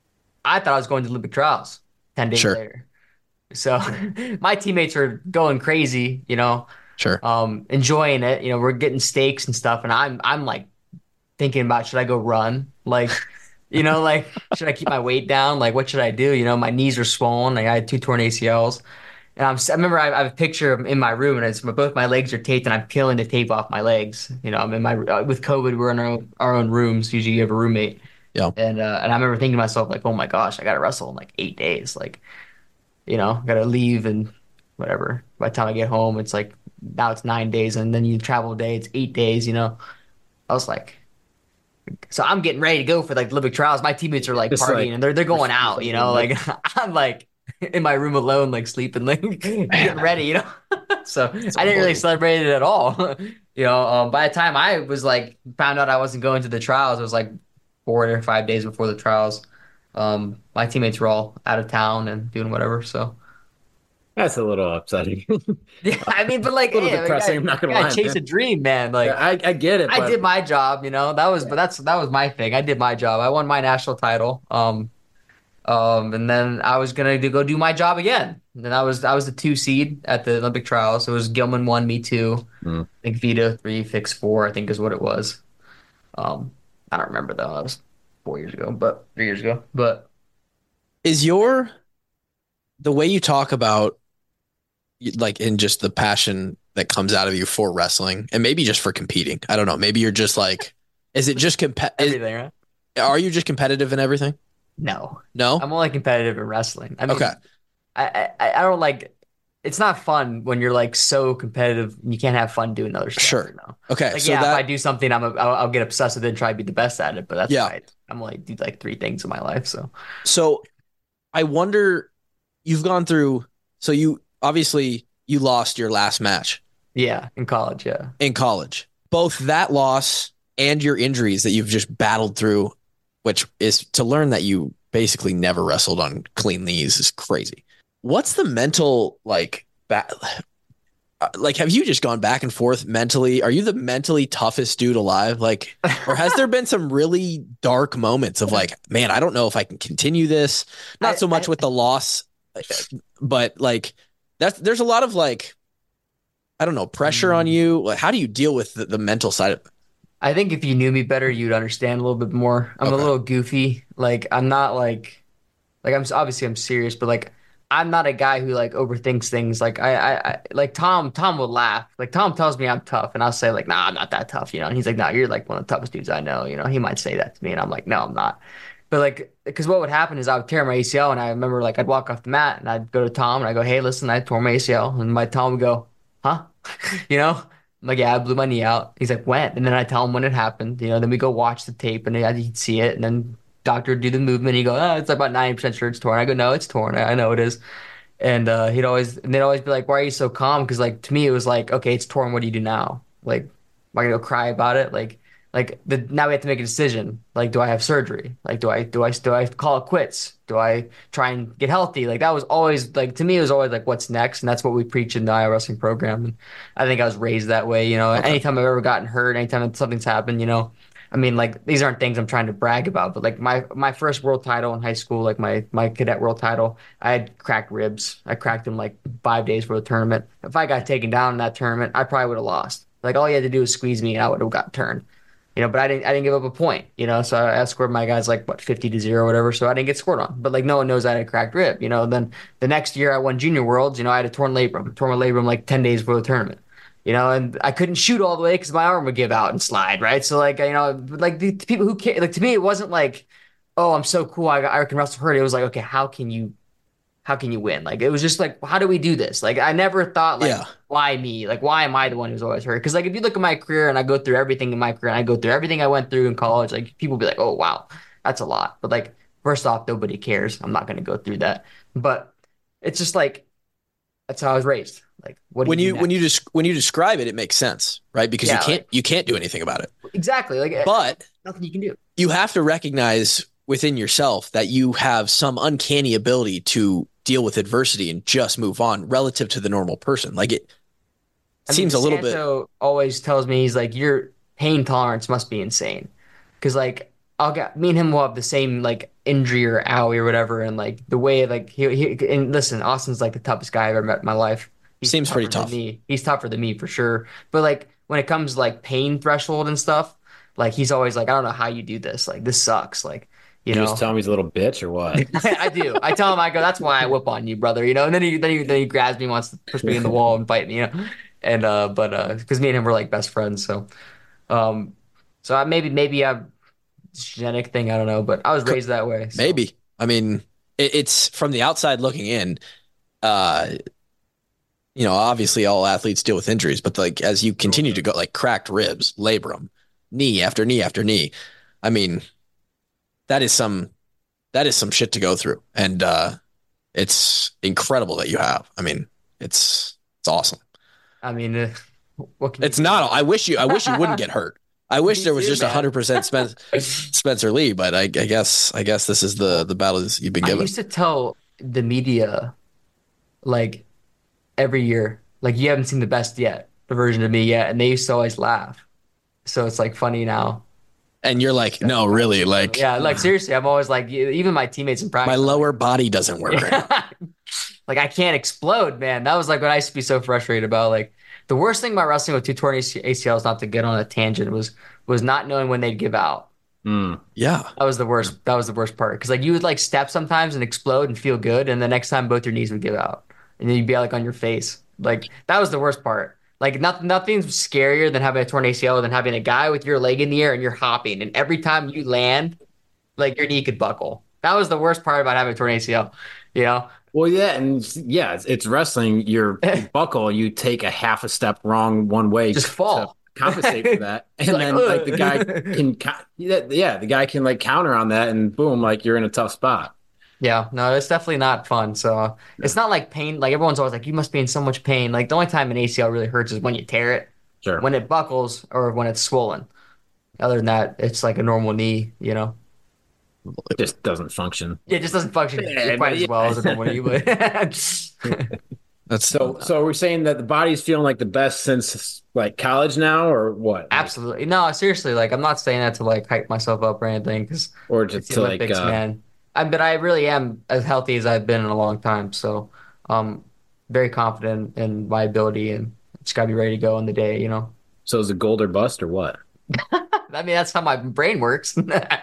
I thought I was going to Olympic trials ten days Sure. later. So my teammates were going crazy, you know, Sure. um, enjoying it. You know, we're getting steaks and stuff, and I'm I'm like thinking about should I go run? Like, you know, like should I keep my weight down? Like, what should I do? You know, my knees are swollen. Like, I had two torn A C Ls, and I'm I remember I, I have a picture of in my room, and it's both my legs are taped, and I'm peeling the tape off my legs. You know, I'm in my uh, with COVID, we're in our own, our own rooms. Usually, you have a roommate. Yeah. And uh, and I remember thinking to myself like, oh my gosh, I got to wrestle in like eight days. Like, you know, got to leave and whatever. By the time I get home, it's like now it's nine days, and then you travel a day, it's eight days. You know, I was like, so I'm getting ready to go for like the Olympic trials. My teammates are like Just partying like- and they're they're going out. You know, like I'm like in my room alone, like sleeping, like getting ready. You know, so I didn't really unbelievable. celebrate it at all. You know, um, by the time I was like found out I wasn't going to the trials, it was like four or five days before the trials. Um, my teammates were all out of town and doing whatever. So That's a little upsetting. yeah, I mean, but like, A little hey, depressing, I, I'm not gonna gotta lie, chase man. a dream, man. Like I, I get it. I but did my job, you know. That was, but that's that was my thing. I did my job. I won my national title. Um, um, and then I was gonna do, go do my job again. And I was I was the two seed at the Olympic trials. It was Gilman one, me two. Hmm. I think Vita three, Fix four. I think is what it was. Um, I don't remember though. That was four years ago, but three years ago. But Is your the way you talk about like in just the passion that comes out of you for wrestling and maybe just for competing? I don't know. Maybe you're just like, is it just comp- is, everything, right? are you just competitive in everything? No, No. I'm only competitive in wrestling. I mean, Okay. I, I I don't like. It's not fun when you're like so competitive and you can't have fun doing other stuff. Sure. You know? Okay. Like so yeah, that if I do something, I'm a, I'll, I'll get obsessed with it and try to be the best at it. But that's Yeah. right. I'm only do like three things in my life. So So I wonder, you've gone through, so you obviously you lost your last match yeah, in college, yeah, in college, both that loss and your injuries that you've just battled through, which is to learn that you basically never wrestled on clean knees is crazy. What's the mental like ba- like have you just gone back and forth mentally? Are you the mentally toughest dude alive? Like, or has there been some really dark moments of like, man, I don't know if I can continue this? Not so much I, I, with the loss, but like that's there's a lot of like, I don't know, pressure on you. Like, how do you deal with the, the mental side of it? I think if you knew me better, you'd understand a little bit more. I'm okay. a little goofy. Like I'm not like, like I'm obviously I'm serious, but like I'm not a guy who like overthinks things. Like I, I, I like Tom. Tom will laugh. Like Tom tells me I'm tough, and I'll say like, "Nah, I'm not that tough," you know. And he's like, "Nah, you're like one of the toughest dudes I know." You know, he might say that to me, and I'm like, "No, I'm not." But like, because what would happen is I would tear my A C L, and I remember like I'd walk off the mat, and I'd go to Tom, and I go, "Hey, listen, I tore my A C L," and my Tom would go, "Huh?" you know. I'm like, "Yeah, I blew my knee out." He's like, "When?" And then I tell him when it happened. You know, then we go watch the tape, and he'd see it, and then doctor would do the movement. He'd go, "Oh, it's about ninety percent sure it's torn." I go, "No, it's torn. I, I know it is." And uh, he'd always, and they'd always be like, "Why are you so calm?" Because like to me, it was like, "Okay, it's torn. What do you do now? Like, am I gonna go cry about it? Like, like the now we have to make a decision. Like, do I have surgery? Like, do I do I do I call it quits? Do I try and get healthy?" Like that was always like to me, it was always like, "What's next?" And that's what we preach in the Iowa Wrestling program. And I think I was raised that way. You know, okay. Anytime I've ever gotten hurt, anytime something's happened, you know. I mean, like these aren't things I'm trying to brag about, but like my my first world title in high school, like my my cadet world title, I had cracked ribs. I cracked them like five days for the tournament. If I got taken down in that tournament, I probably would have lost. Like all you had to do was squeeze me, and I would have got turned. You know, but I didn't I didn't give up a point. You know, so I, I scored my guys like what fifty to zero or whatever. So I didn't get scored on. But like no one knows I had a cracked rib. You know, then the next year I won junior worlds. You know, I had a torn labrum, torn my labrum like ten days before the tournament. You know, and I couldn't shoot all the way because my arm would give out and slide, right? So, like, you know, like the, the people who care, like to me, it wasn't like, oh, I'm so cool, I, I can wrestle hurt. It was like, okay, how can you, how can you win? Like, it was just like, how do we do this? Like, I never thought, like, yeah. why me? Like, why am I the one who's always hurt? Because, like, if you look at my career and I go through everything in my career and I go through everything I went through in college, like, people be like, oh, wow, that's a lot. But, like, first off, nobody cares. I'm not going to go through that. But it's just like, that's how I was raised. Like what do when you, you when you just when you describe it, it makes sense, right? Because yeah, you can't like, you can't do anything about it. Exactly. Like, but nothing you can do. You have to recognize within yourself that you have some uncanny ability to deal with adversity and just move on relative to the normal person. Like it I seems mean, a little Santo bit. Always tells me he's like your pain tolerance must be insane, because like I'll get me and him will have the same like injury or owie or whatever, and like the way like he, he and listen, Austin's like the toughest guy I've ever met in my life. He's Seems pretty tough. Me. He's tougher than me for sure. But like when it comes to like pain threshold and stuff, like he's always like, I don't know how you do this. Like this sucks. Like you, you know, just tell him he's a little bitch or what? I, I do. I tell him I go, that's why I whip on you, brother. You know, and then he then he then he grabs me, wants to push me in the wall and fight me. You know, and uh, but uh, because me and him were like best friends, so um, so I, maybe maybe I'm genetic thing. I don't know, but I was raised that way. So. Maybe. I mean, it, it's from the outside looking in. Uh, you know, obviously all athletes deal with injuries, but like as you continue to go, like cracked ribs, labrum, knee after knee after knee. I mean, that is some that is some shit to go through, and uh, it's incredible that you have. I mean, it's it's awesome. I mean, uh, what can it's not. I wish you. I wish you wouldn't get hurt. I wish Me there was too, just a hundred percent Spencer Lee, but I, I guess I guess this is the the battles you've been given. I used to tell the media, like every year, like you haven't seen the best yet, the version of me yet, and they used to always laugh. So it's like funny now. And you're like, no, really, like, yeah, like seriously, I'm always like, even my teammates in practice. My lower body doesn't work. Yeah. Right. Like I can't explode, man. That was like what I used to be so frustrated about. Like the worst thing about wrestling with two torn A C Ls, not to get on a tangent, was was not knowing when they'd give out. Mm. Yeah, that was the worst. That was the worst part because like you would like step sometimes and explode and feel good, and the next time both your knees would give out, and then you'd be like on your face. Like that was the worst part. Like nothing, nothing's scarier than having a torn A C L than having a guy with your leg in the air and you're hopping, and every time you land, like your knee could buckle. That was the worst part about having a torn A C L. You know. Well, yeah, and yeah, it's, it's wrestling. You're you buckle, you take a half a step wrong one way, just fall, compensate for that, and like, then ugh. like the guy can, yeah, the guy can like counter on that, and boom, like you're in a tough spot. Yeah, no, it's definitely not fun. So uh, it's not like pain. Like everyone's always like, you must be in so much pain. Like the only time an A C L really hurts is when you tear it. Sure. when it buckles or when it's swollen. Other than that, it's like a normal knee, you know. Just doesn't function. Yeah, it just doesn't function Yeah, quite but as well as a normal yeah. knee, but That's So, so are we saying that the body's feeling like the best since like college now, or what? Like, absolutely. No, seriously, like I'm not saying that to like hype myself up or anything because or it's just the to like, Olympics, uh, man. I, but I really am as healthy as I've been in a long time. So, um, very confident in my ability and just gotta be ready to go on the day, you know. so is it gold or bust or what? I mean, that's how my brain works.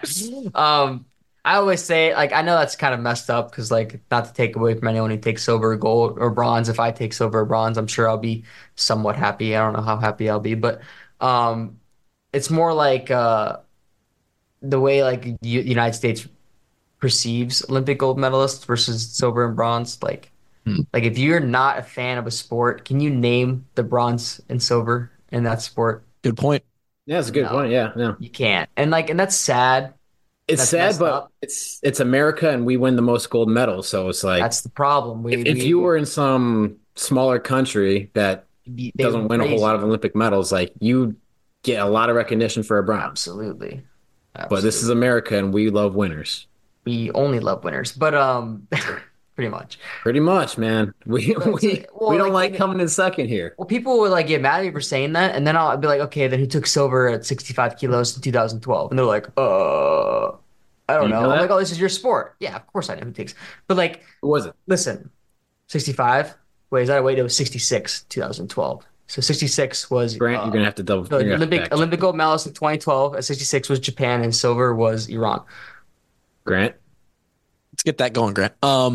Um, I always say, like, I know that's kind of messed up because, like, not to take away from anyone who takes silver or gold or bronze. If I take silver or bronze, I'm sure I'll be somewhat happy. I don't know how happy I'll be, but um, it's more like uh, the way like U United States perceives Olympic gold medalists versus silver and bronze. Like, Hmm. like if you're not a fan of a sport, can you name the bronze and silver in that sport? good point. Yeah, that's a good No, point. Yeah, yeah. you can't. And like, and that's sad. It's That's sad, messed but up. it's it's America and we win the most gold medals. So it's like That's the problem. if, We if we you were in some smaller country that they doesn't would win a whole praise lot of you. Olympic medals, like you get a lot of recognition for a bronze. Absolutely. But this is Absolutely. America and we love winners. We only love winners, but um, pretty much. Pretty much, man. We So, so, we we well, don't like, like you know, coming in second here. well, people would like get mad at me for saying that, and then I'll be like, okay, then who took silver at sixty-five kilos in two thousand twelve? And they're like, uh, I Do don't you know. know I'm like, that? oh, this is your sport. Yeah, of course I know who takes. But like, Who was it? listen, sixty-five. Wait, is that a wait? It was sixty-six, twenty twelve. So sixty-six was Grant, you're uh gonna have to double. the You're gonna have to Olympic fact check. Olympic gold medalist in twenty twelve. At sixty-six was Japan, and silver was Iran. Grant. Let's get that going, Grant. Um,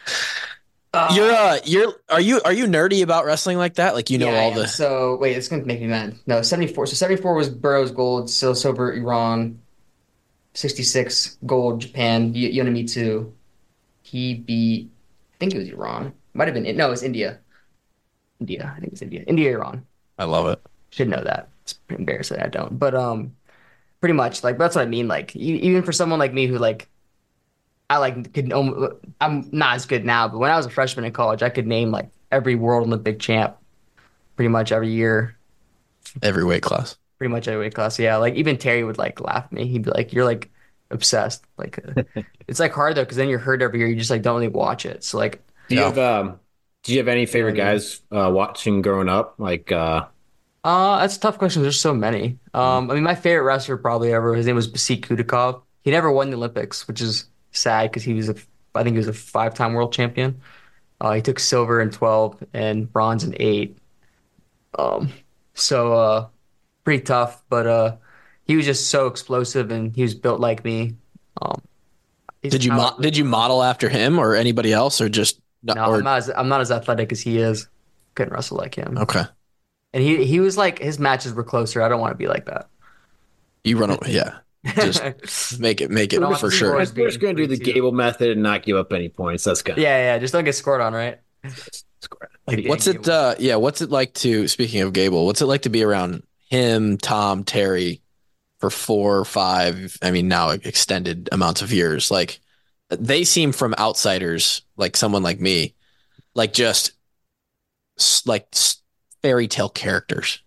you're Uh, uh, you're are you are you nerdy about wrestling like that? Like you know yeah, I all am. the So wait, it's gonna make me mad. No, seventy-four. So seventy-four was Burroughs gold, still silver Iran. sixty-six gold Japan. Y- Yonemitsu. He beat. I think it was Iran. Might have been. No, it was India. India. I think it was India. India, Iran. I love it. Should know that. It's pretty embarrassing. I don't. But um, pretty much like that's what I mean. Like e- even for someone like me who like I like could. almo- I'm not as good now, but when I was a freshman in college, I could name like every World Olympic champ pretty much every year, Every weight class. pretty much every weight class. Yeah, like even Terry would like laugh at me. He'd be like, "You're like obsessed." Like uh, it's like hard though because then you're hurt every year. You just like don't really watch it. So like Do you Yeah. have um? Do you have any you know what favorite I mean? guys uh, watching growing up? Like uh, Uh, that's a tough question. There's so many. Um, I mean, my favorite wrestler probably ever. His name was Basik Kudakov. He never won the Olympics, which is sad because he was a, I think he was a five-time world champion. Uh, he took silver in twelve and bronze in eight. Um, so uh, pretty tough, but uh, he was just so explosive and he was built like me. Um, he's a Did you mo- powerful. did you model after him or anybody else or just no, No, I'm or not as I'm not as athletic as he is. Couldn't wrestle like him. okay. And he he was like his matches were closer. I don't want to be like that. You run a- yeah. Just make it make I it don't want for the sure. we're scores just being gonna do the three two. Gable method and not give up any points. That's good. Yeah, yeah, just don't get scored on, right? Like Yeah, what's it Gable. uh yeah, what's it like to speaking of Gable, what's it like to be around him, Tom, Terry for four or five, I mean now extended amounts of years. Like they seem from outsiders, like someone like me, like just s- like s- fairy tale characters.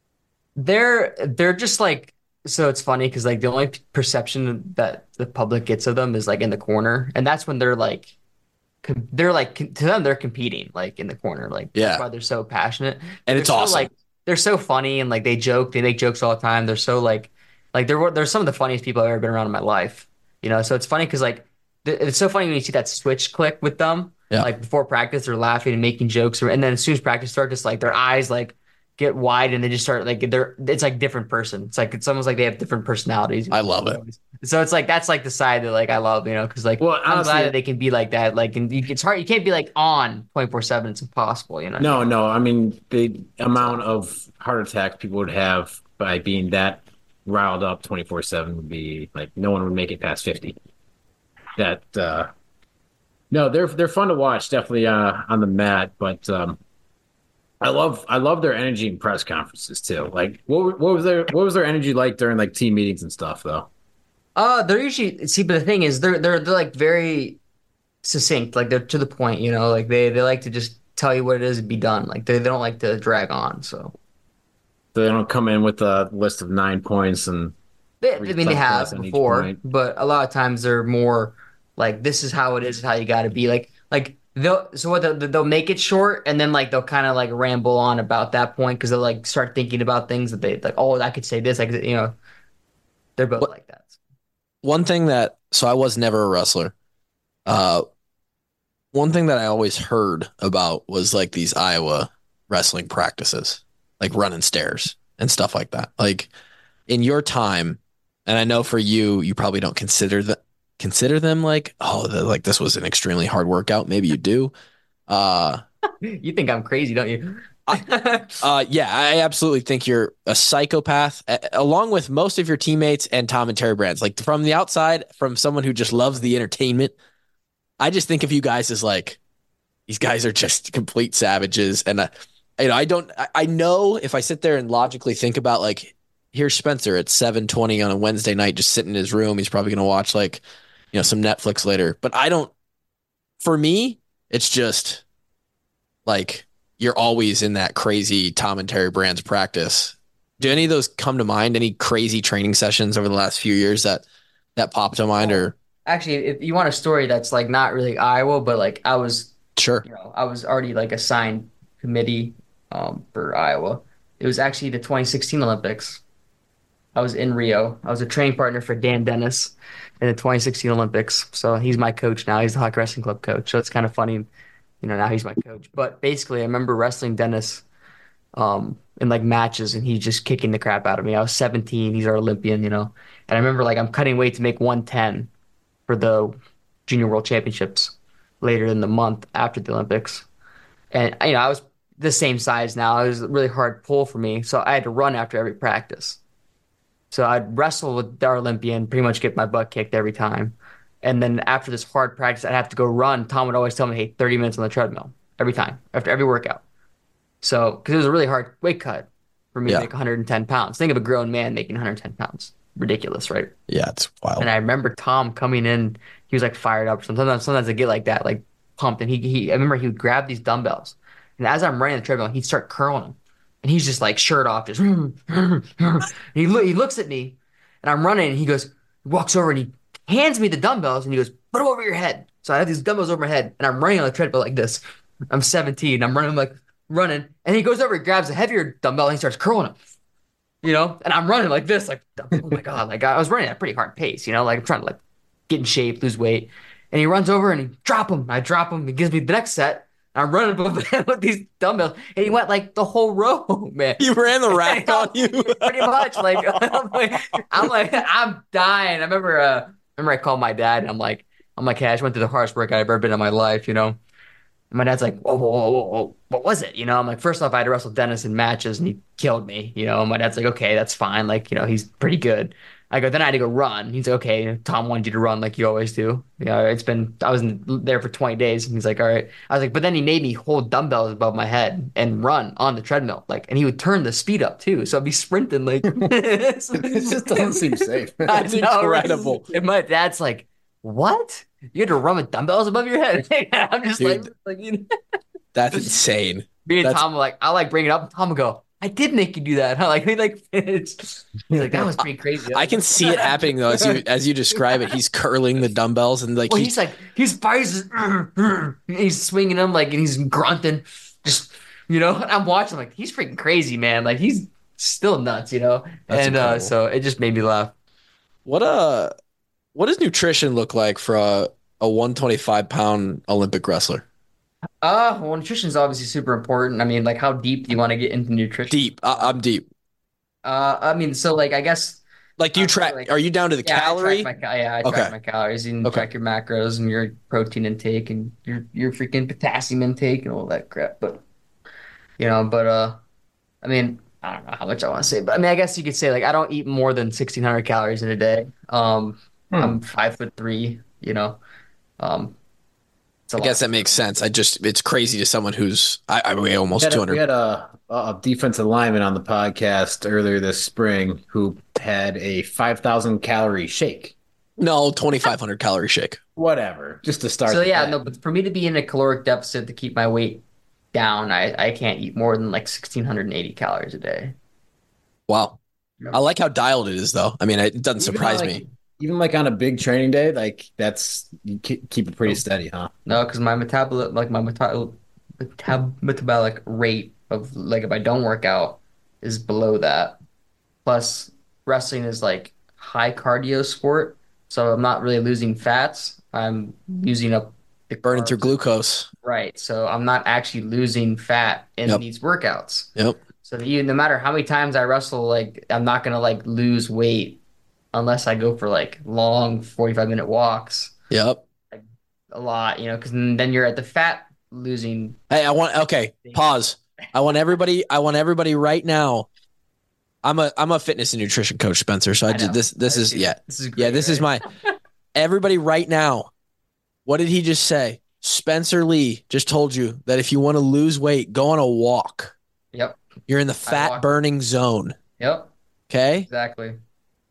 They're they're just like so it's funny because like the only perception that the public gets of them is like in the corner, and that's when they're like com they're like to them they're competing like in the corner, like that's Yeah. why they're so passionate. And They're it's so awesome. like they're so funny and like they joke, they make jokes all the time. They're so like like they're they're some of the funniest people I've ever been around in my life, you know. So it's funny because like th it's so funny when you see that switch click with them. Yeah. Like before practice, they're laughing and making jokes, or and then as soon as practice starts, just like their eyes like get wide and they just start like they're it's like different person. It's like it's almost like they have different personalities. I love it. So it's like that's like the side that like I love, you know, because like Well, I'm glad honestly, that they can be like that. Like, and you, it's hard. You can't be like on twenty-four seven. It's impossible, you know what I no, mean? no. I mean, the amount So of heart attacks people would have by being that riled up twenty-four seven would be like no one would make it past fifty. That uh no, they're they're fun to watch, definitely uh on the mat, but um I love I love their energy in press conferences too. Like what what was their what was their energy like during like team meetings and stuff though? uh they're usually see, but the thing is they're they're they're like very succinct, like they're to the point, you know, like they they like to just tell you what it is and be done. Like they, they don't like to drag on. So So So they don't come in with a list of nine points and They, I three mean, they tough have tests on each before, point. but a lot of times they're more like, this is how it is, how you got to be. Like, like they'll, so what they'll, they'll make it short and then like they'll kind of like ramble on about that point because they'll like start thinking about things that they like, oh, I could say this. Like, you know, they're both What like that. one thing that so I was never a wrestler. Uh, one thing that I always heard about was like these Iowa wrestling practices, like running stairs and stuff like that. Like in your time, and I know for you, you probably don't consider that consider them like, oh, the, like this was an extremely hard workout. Maybe you do. Uh, You think I'm crazy, don't you? I, uh, yeah, I absolutely think you're a psychopath, a- along with most of your teammates and Tom and Terry Brands. Like from the outside, from someone who just loves the entertainment, I just think of you guys as like these guys are just complete savages. And uh, you know, I don't. I, I know if I sit there and logically think about like, here's Spencer at seven twenty on a Wednesday night, just sitting in his room. He's probably going to watch like, you know, some Netflix later. But I don't. For me, it's just like you're always in that crazy Tom and Terry Brands practice. Do any of those come to mind? Any crazy training sessions over the last few years that that pop to mind? Oh, Or actually, if you want a story that's like not really Iowa, but like I was, sure, you know, I was already like assigned committee um, for Iowa. It was actually the twenty sixteen Olympics. I was in Rio. I was a training partner for Dan Dennis in the twenty sixteen Olympics. So he's my coach now. He's the Hockey Wrestling Club coach. So it's kind of funny, you know, now he's my coach. But basically, I remember wrestling Dennis um, in like matches, and he's just kicking the crap out of me. I was seventeen. He's our Olympian, you know. And I remember like I'm cutting weight to make one ten for the Junior World Championships later in the month after the Olympics. And you know, I was the same size now. It was a really hard pull for me, so I had to run after every practice. So I'd wrestle with our Olympian, pretty much get my butt kicked every time. And then after this hard practice, I'd have to go run. Tom would always tell me, hey, thirty minutes on the treadmill every time, after every workout. So, because it was a really hard weight cut for me to yeah, make one hundred ten pounds. Think of a grown man making one hundred ten pounds. Ridiculous, right? yeah, it's wild. And I remember Tom coming in, he was like fired up. Sometimes, sometimes I get like that, like pumped. And he, he, I remember he would grab these dumbbells. And as I'm running the treadmill, he'd start curling them. And he's just like shirt off, just he lo- he looks at me, and I'm running, and he goes, he walks over and he hands me the dumbbells, and he goes, put them over your head. So I have these dumbbells over my head, and I'm running on the treadmill like this. I'm seventeen, I'm running like running, and he goes over, and grabs a heavier dumbbell, and he starts curling them, you know, and I'm running like this, like oh my god, like I was running at a pretty hard pace, you know, like I'm trying to like get in shape, lose weight, and he runs over and he drop him. I drop him. He gives me the next set. I'm running with, with these dumbbells, and he went like the whole row, man. He ran the rack on you. Pretty much, like I'm like, I'm like, I'm dying. I remember, uh, remember I called my dad, and I'm like, I'm like, hey, I just went through the hardest workout I've ever been in my life, you know. And my dad's like, whoa, whoa, whoa, whoa, whoa, what was it? You know, I'm like, first off, I had to wrestle Dennis in matches, and he killed me. You know, and my dad's like, okay, that's fine. Like, you know, he's pretty good. I go, then I had to go run. He's like, okay, Tom wanted you to run like you always do. You know, it's been, I was in, there for twenty days. And he's like, all right. I was like, but then he made me hold dumbbells above my head and run on the treadmill. Like, and he would turn the speed up too. So I'd be sprinting like, It just doesn't seem safe. That's incredible. And my dad's like, what? You had to run with dumbbells above your head? I'm just Dude, like, like you know. that's insane. Me and That's, Tom were like, I like bring it up. And Tom would go, I did make you do that. Huh? Like, we like, it's, he's like, that was pretty crazy. I can see it happening though, as you as you describe it. He's curling the dumbbells and like Well, he, he's like, he's fires, he's swinging them like, and he's grunting, just, you know. And I'm watching, like, he's freaking crazy, man. Like, he's still nuts, you know. That's and uh, incredible. so it just made me laugh. what uh what does nutrition look like for a a one hundred twenty-five pound Olympic wrestler? Uh, well, nutrition is obviously super important. I mean, like, how deep do you want to get into nutrition? Deep. I, I'm deep. Uh, I mean, so like, I guess. Like, do you Uh, track? like, Are you down to the Yeah, calorie? I track my cal- yeah, I Okay. track my calories and Okay. track your macros and your protein intake and your your freaking potassium intake and all that crap. But you know, but uh, I mean, I don't know how much I want to say, but I mean, I guess you could say like I don't eat more than sixteen hundred calories in a day. Um, Hmm. I'm five foot three. You know, um, it's a I lot. guess that makes sense. I just it's crazy to someone who's I, I weigh We almost had, a, we two hundred. had a, a defensive lineman on the podcast earlier this spring who had a five thousand calorie shake. No, twenty-five hundred calorie shake. Whatever, just to start. So the yeah, day. no, but for me to be in a caloric deficit to keep my weight down, I I can't eat more than like sixteen hundred eighty calories a day. Wow. I Yep. like how dialed it is, though. I mean, it doesn't Even on surprise like me. even like on a big training day, like that's you keep, keep it pretty Nope. steady, huh? No, because my metabolic like my meta metab metabolic rate of like if I don't work out is below that. Plus, wrestling is like high cardio sport, so I'm not really losing fats. I'm using up the Burning through carbs. glucose. Right. So I'm not actually losing fat in Yep. these workouts. Yep. So that you, no matter how many times I wrestle, like I'm not gonna like lose weight unless I go for like long forty-five minute walks, Yep. like a lot, you know, because then you're at the fat losing Hey, I want okay, thing. pause. I want everybody, I want everybody right now. I'm a I'm a fitness and nutrition coach, Spencer. So I I just know. this this I is see yeah. that. This is Yeah, great, this is right? my everybody right now. What did he just say? Spencer Lee just told you that if you want to lose weight, go on a walk. Yep. You're in the I fat walk. burning zone. Yep. Okay? Exactly.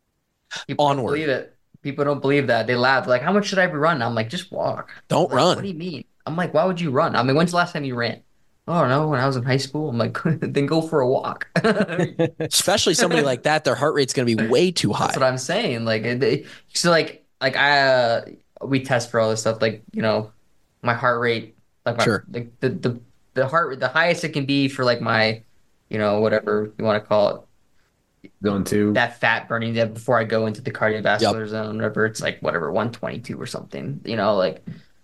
People don't Onward. believe it. People don't believe that. They laugh like, "How much should I be running?" I'm like, "Just walk." Don't Like, what do run. you mean? I'm like, "Why would you run?" I mean, when's the last time you ran? Oh no, when I was in high school. I'm like, then go for a walk. Especially somebody like that, their heart rate's going to be way too That's what high. I'm saying. Like, it, it- so like, like I, uh, we test for all this stuff. Like, you know, my heart rate, like my, Sure. like the the the heart rate, the highest it can be for like my, you know, whatever you want to call it, Going to that fat burning that before I go into the Yep. cardiovascular zone, whatever. It's like whatever one twenty-two or something. You know, like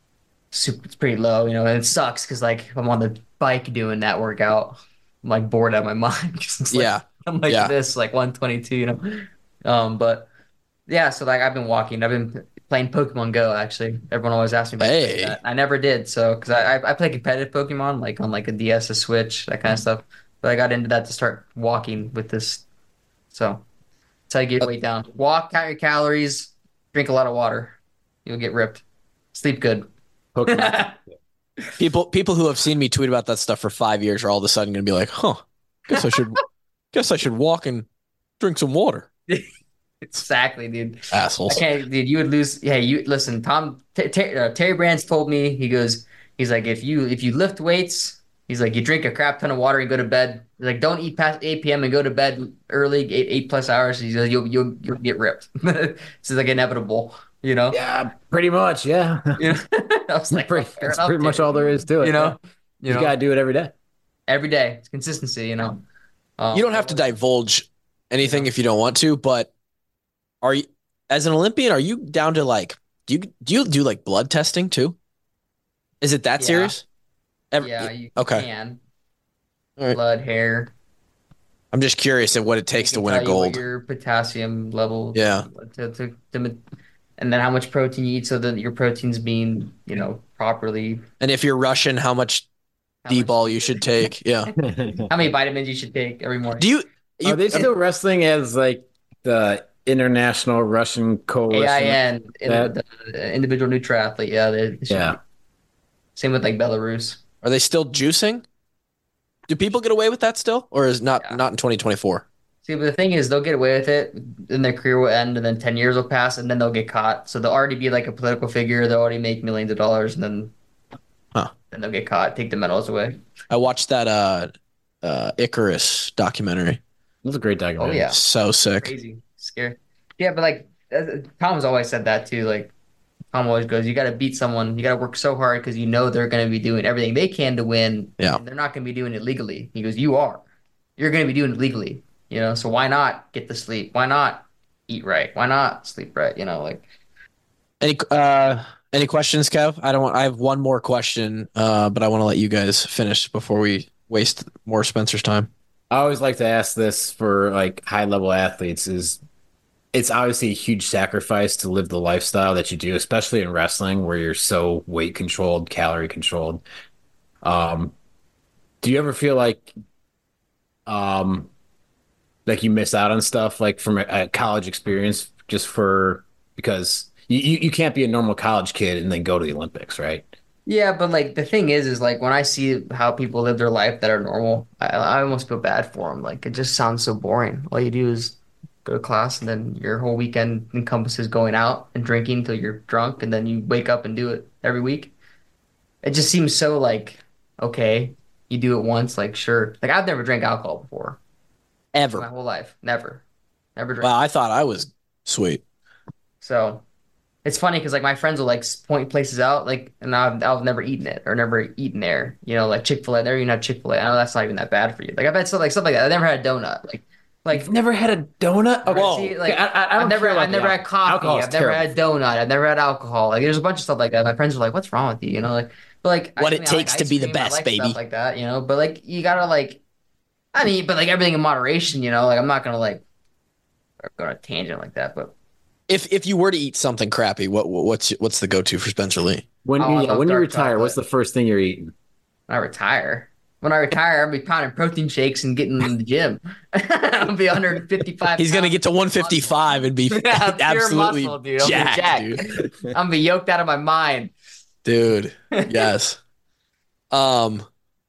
super, it's pretty low. You know, and it sucks because like I'm on the bike doing that workout. I'm like bored out of my mind. 'Cause it's like Yeah. I'm like Yeah. this, like one twenty-two. You know, um, but. Yeah, so like I've been walking. I've been playing Pokemon Go actually. Everyone always asks me if I played that. Hey. I never did, so because I, I I play competitive Pokemon like on like a D S, a Switch, that kind of stuff. But I got into that to start walking with this. So that's how you get Uh, weight down. Walk, count your calories, drink a lot of water. You'll get ripped. Sleep good. Pokemon. People people who have seen me tweet about that stuff for five years are all of a sudden going to be like, "Huh, guess I should guess I should walk and drink some water." Exactly, dude. I Assholes. can't, dude. You would lose. Yeah, you listen. Tom T T uh, Terry Brands told me. He goes. He's like, if you if you lift weights, he's like, you drink a crap ton of water and go to bed. He's like, don't eat past eight p m and go to bed early, eight eight plus hours. He's like, you'll you'll you'll get ripped. It's like inevitable, you know. Yeah, pretty much. Yeah. You know? I was like, well, Pretty, fair that's enough, pretty much Terry. all there is to it. You Yeah. know, You you just gotta know, do it every day. every day. It's consistency. You know. You Um, don't have to divulge you anything know. if you don't want to, but are you as an Olympian, are you down to like do you do you do like blood testing too? Is it that Yeah, serious? Ever, yeah. You, you okay. can All right. blood, hair. I'm just curious at what it They takes to can win a tell you what gold. your potassium level Yeah. to, to, to, and then how much protein you eat so that your protein's being, you know, properly, And if you're Russian, how much how much D-ball you should take. Yeah. how many vitamins you should take every morning. Do you Are you they still wrestling as like the International Russian Coalition? A I N in That the, the individual neutral athlete. Yeah, they, they should yeah. be. Same with like Belarus. are they still juicing? Do people get away with that still? Or is not Yeah. not in twenty twenty-four? See, but the thing is, they'll get away with it, then their career will end, and then ten years will pass, and then they'll get caught. So they'll already be like a political figure. They'll already make millions of dollars, and then Huh. then they'll get caught, take the medals away. I watched that uh uh Icarus documentary. That's a great Oh documentary. yeah. So sick. Crazy, scary. Yeah, but like uh, Tom's always said that too. Like Tom always goes, you got to beat someone. You got to work so hard because you know they're going to be doing everything they can to win, Yeah. and they're not going to be doing it legally. He goes, you are. You're going to be doing it legally. You know, so why not get the sleep? Why not eat right? Why not sleep right? You know, like Any uh any questions, Kev? I don't want I have one more question, uh, but I want to let you guys finish before we waste more Spencer's time. I always like to ask this for like high level athletes is it's obviously a huge sacrifice to live the lifestyle that you do, especially in wrestling where you're so weight controlled, calorie controlled. Um, do you ever feel like um like you miss out on stuff like from a, a college experience just for because you, you, you can't be a normal college kid and then go to the Olympics, right? yeah, but like the thing is, is like when I see how people live their life that are normal, I, I almost feel bad for them. Like it just sounds so boring. All you do is go to class, and then your whole weekend encompasses going out and drinking until you're drunk, and then you wake up and do it every week. It just seems so like okay, you do it once, like sure. Like I've never drank alcohol before. my ever. whole life. Never, never drank. Well, I thought I was sweet. So it's funny because like my friends will like s- point places out, like, and I've, I've never eaten it or never eaten there. You know, like Chick Fil A. Never even had Chick Fil A. I know that's not even that bad for you. Like I've had stuff like stuff like that. I never had a donut. Like, like You've never had a donut? Okay, Whoa. see, like I, I, I I've don't never, care about I've never the had coffee. alcohol is I've never terrible. had a donut. I've never had alcohol. Like there's a bunch of stuff like that. My friends are like, "What's wrong with you?" You know, like, but like, I, What I it mean, I like takes to ice be the cream. I best, like baby. stuff like that. You know, but like, you gotta like, I mean, but like everything in moderation. You know, like I'm not gonna like go on a tangent like that. But If if you were to eat something crappy, what what's what's the go to for Spencer Lee? When oh, I you, yeah, love when you dark retire, what's chocolate. the first thing you're eating? When I retire. When I retire, I'll be pounding protein shakes and getting in the gym. I'll be one hundred fifty-five He's gonna pounds get to of muscle. one fifty-five and be Yeah, pure absolutely muscle, dude. I'm gonna be jacked, jacked. dude. I'm gonna be yoked out of my mind. Dude, yes. Um,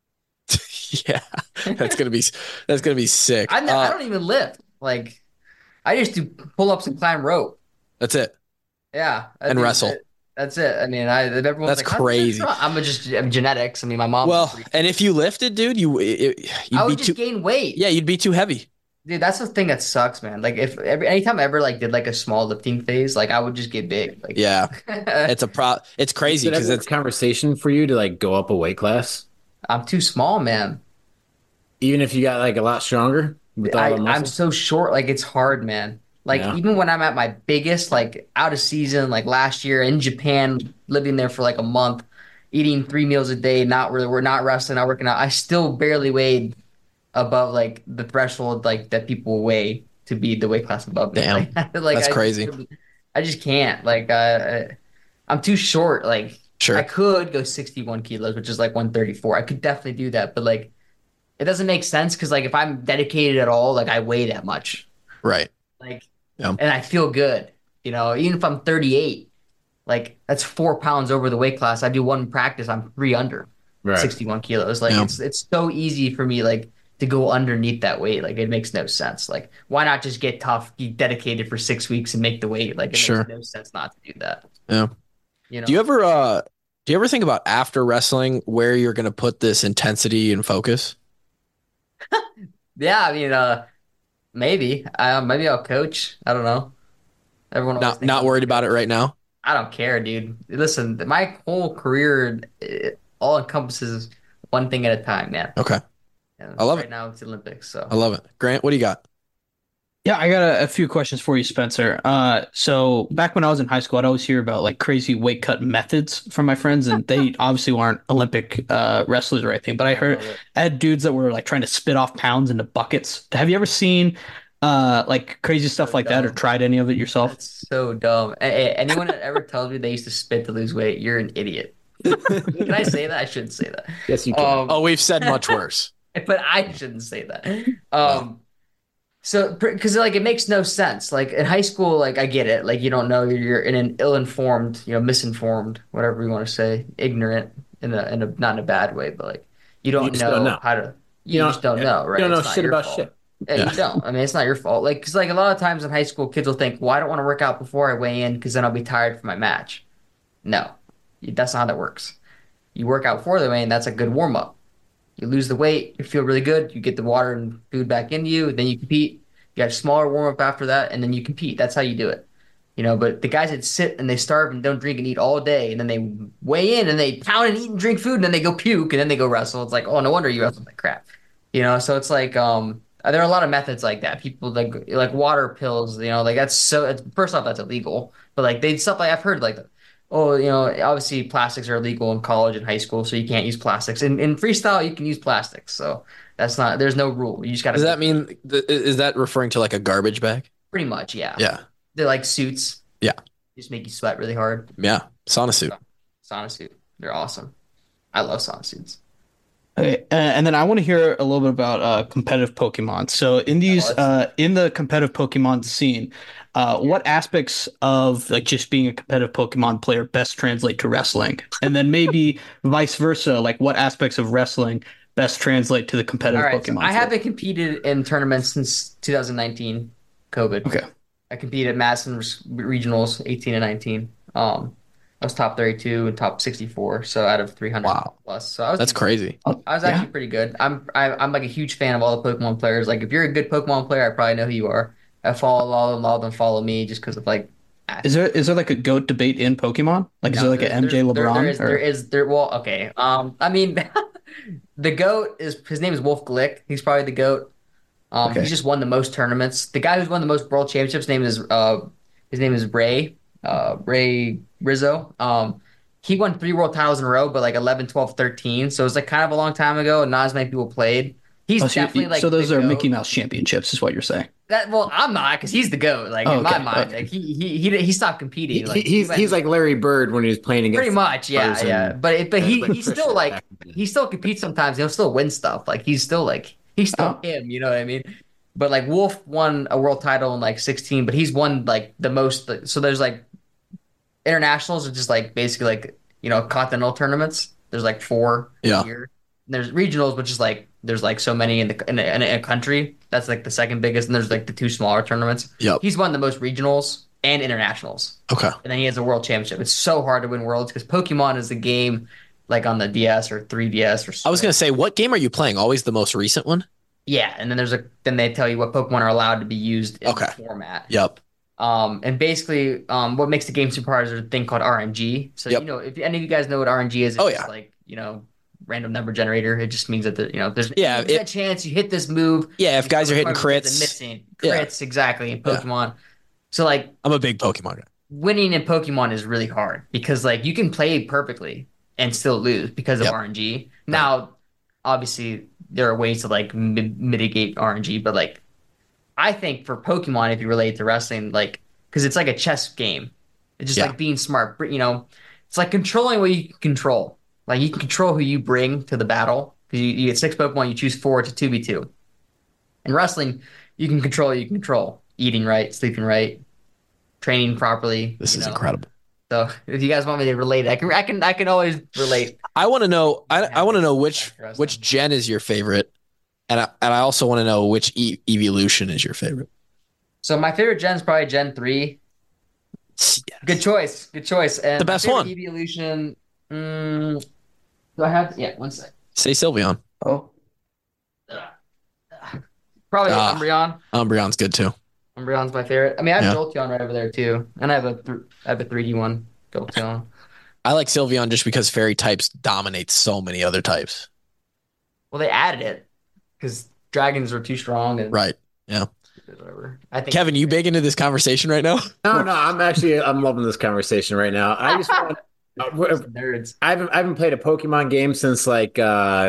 yeah, that's gonna be that's gonna be sick. I ne- I Uh, don't even lift. Like I just do pull ups and climb rope. that's it. Yeah, I And do- wrestle. That's it. I mean, I everyone's That's like, "How'd you get crazy. strong?" I'm just I'm genetics. I mean, my mom's a Well, freak. and if you lifted, dude, you it, I you'd be would just too gain weight. yeah, you'd be too heavy. Dude, that's the thing that sucks, man. Like if every anytime I ever like did like a small lifting phase, like I would just get big. Like Yeah, it's a pro. It's crazy Is it because ever a it's conversation for you to like go up a weight class, I'm too small, man. even if you got like a lot stronger with all I the I'm muscle? so short. Like it's hard, man. Like Yeah. even when I'm at my biggest, like out of season, like last year in Japan, living there for like a month, eating three meals a day, not really, we're not wrestling, not working out. I still barely weighed above like the threshold like that people weigh to be the weight class above me. Damn. Like, like That's I crazy. Just, I just can't. Like uh, I'm too short. Like I Sure. could go sixty-one kilos, which is like one thirty-four. I could definitely do that, but like it doesn't make sense because like if I'm dedicated at all, like I weigh that much. Right. Like Yeah. and I feel good. You know, even if I'm thirty-eight, like that's four pounds over the weight class. I do one practice, I'm three under Right. sixty-one kilos. Like Yeah. it's it's so easy for me like to go underneath that weight. Like it makes no sense. Like why not just get tough, be dedicated for six weeks and make the weight? Like it Sure. makes no sense not to do that. Yeah. You know? Do you ever uh do you ever think about after wrestling where you're gonna put this intensity and focus? Yeah, I mean, uh, maybe. Uh, maybe I'll coach. I don't know. Everyone always Not thinks not I'm- worried about it right now. I don't care, dude. Listen, my whole career it all encompasses one thing at a time, man. Okay. And I love right it. now it's Olympics, so I love it. Grant, what do you got? Yeah, I got a, a few questions for you, Spencer. Uh, so back when I was in high school, I'd always hear about like crazy weight cut methods from my friends, and they obviously weren't Olympic uh, wrestlers or anything. But I heard love it. I had dudes that were like trying to spit off pounds into buckets. Have you ever seen uh, like crazy stuff like that, or dumb. tried any of it yourself? That's so dumb. A- a- anyone that ever tells me they used to spit to lose weight, you're an idiot. Can I say that? I shouldn't say that. Yes, you can. Um, Oh, we've said much worse. but I shouldn't say that. Um, so because like it makes no sense. Like in high school, like I get it. Like you don't know, you're in an ill-informed, you know, misinformed, whatever you want to say, ignorant in a in a not in a bad way, but like you don't, just know, don't know. how to. You, You don't- just don't know, right? You don't know It's not shit your about fault. shit. Yeah, Yeah. you don't. I mean, it's not your fault. Like, because like a lot of times in high school, kids will think, "Well, I don't want to work out before I weigh in because then I'll be tired for my match." No, that's not how that works. You work out before the weigh in. That's a good warm up. You lose the weight, you feel really good. You get the water and food back into you. Then you compete. You got a smaller warm up after that, and then you compete. That's how you do it. You know, but the guys that sit and they starve and don't drink and eat all day, and then they weigh in and they pound and eat and drink food, and then they go puke, and then they go wrestle. It's like, oh, no wonder you wrestle like crap. You know, so it's like um, there are a lot of methods like that. People like like water pills. You know, like that's so. It's, first off, that's illegal. But like they stuff like I've heard like, oh, you know, obviously plastics are illegal in college and high school, so you can't use plastics. In in freestyle, you can use plastics. So that's not. There's no rule. You just got to. Does that mean th- is that referring to like a garbage bag? Pretty much, yeah. Yeah. They're like suits. Yeah. Just make you sweat really hard. Yeah. Sauna suit. Sauna suit. They're awesome. I love sauna suits. Okay, uh, and then I want to hear a little bit about uh, competitive Pokemon. So in these, let's- uh, in the competitive Pokemon scene, uh, what aspects of like just being a competitive Pokemon player best translate to wrestling? And then maybe vice versa, like what aspects of wrestling best translate to the All competitive right. So Pokemon? I field? haven't competed in tournaments since two thousand nineteen, COVID. Okay. I competed at Madison Regionals eighteen and nineteen. Um, I was top thirty-two and top sixty-four, so out of three hundred Wow. plus. So I was That's crazy. Oh, I was yeah. actually pretty good. I'm I, I'm like a huge fan of all the Pokemon players. Like if you're a good Pokemon player, I probably know who you are. I follow all of them, all of them follow me just because of like. Is there is there like a GOAT debate in Pokemon? Like is No, there like an there- M J there- there- LeBron? There is, or- there is there. Well, okay. Um, I mean, the GOAT is his name is Wolf Glick. He's probably the GOAT. Um, Okay. he's just won the most tournaments. The guy who's won the most world championships name is uh his name is Ray uh Ray Rizzo. Um, he won three world titles in a row, but like eleven, twelve, thirteen. So it was like kind of a long time ago, and not as many people played. He's Oh, so, you- definitely like so those the are GOAT. Mickey Mouse championships, is what you're saying. That well, I'm not because he's the GOAT. Like Oh, in my okay, mind, okay. like he he he he stopped competing. He- like, he he's went- he's like Larry Bird when he was playing against pretty much, yeah, Spurs yeah. and- But it, but he Like he's still Fisher like back in the day. he still competes sometimes. He'll still win stuff. Like he's still like he's still Oh. him. You know what I mean? But like Wolf won a world title in like sixteen, but he's won like the most. So there's like internationals are just like basically like you know continental tournaments. There's like four Yeah. a year. And there's regionals, which is like there's like so many in the in a, in a country. That's like the second biggest, and there's like the two smaller tournaments. Yep. He's won the most regionals and internationals, Okay. and then he has a world championship. It's so hard to win worlds because Pokemon is the game like on the D S or three D S or. I was Switch. gonna say, what game are you playing? Always the most recent one? Yeah, and then there's a then they tell you what Pokemon are allowed to be used in Okay. the format. Yep. Um, and basically, um, what makes the game super hard is there's a thing called R N G. So Yep. you know, if any of you guys know what R N G is, it's Oh, just yeah. like you know, random number generator. It just means that the, you know, there's Yeah, there's a it- chance you hit this move. Yeah, if you guys are hitting cover it and crits, missing Yeah. crits exactly in Yeah. Pokemon. So like I'm a big Pokemon guy. winning in Pokemon is really hard because like you can play perfectly and still lose because of Yep. R N G. Now, obviously, there are ways to like mi- mitigate R N G, but like I think for Pokemon, if you relate to wrestling, like because it's like a chess game, it's just Yeah. like being smart. You know, it's like controlling what you can control. Like you can control who you bring to the battle because you, you get six Pokemon, you choose four to two v two. In wrestling, you can control what you can control: eating right, sleeping right, training properly. This you is know? incredible. So if you guys want me to relate, I can I can I can always relate. I want to know. I, I want to know which Back to wrestling. which gen is your favorite, and I, and I also want to know which e- evolution is your favorite. So my favorite gen is probably Gen three. Good choice. Good choice. And The my best favorite one. Evolution. Mm, do I have yeah, one sec. Say Sylveon. Oh, Probably Ah. Umbreon. Umbreon's good too. Umbreon's my favorite. I mean I have Yeah. Jolteon right over there too. And I have a th- I have a three D one Jolteon. I like Sylveon just because fairy types dominate so many other types. Well they added it because dragons are too strong and Right. Yeah. whatever. I think Kevin, you big into this conversation right now? No, no, I'm actually I'm loving this conversation right now. I just want uh, nerds. I haven't I haven't played a Pokemon game since like uh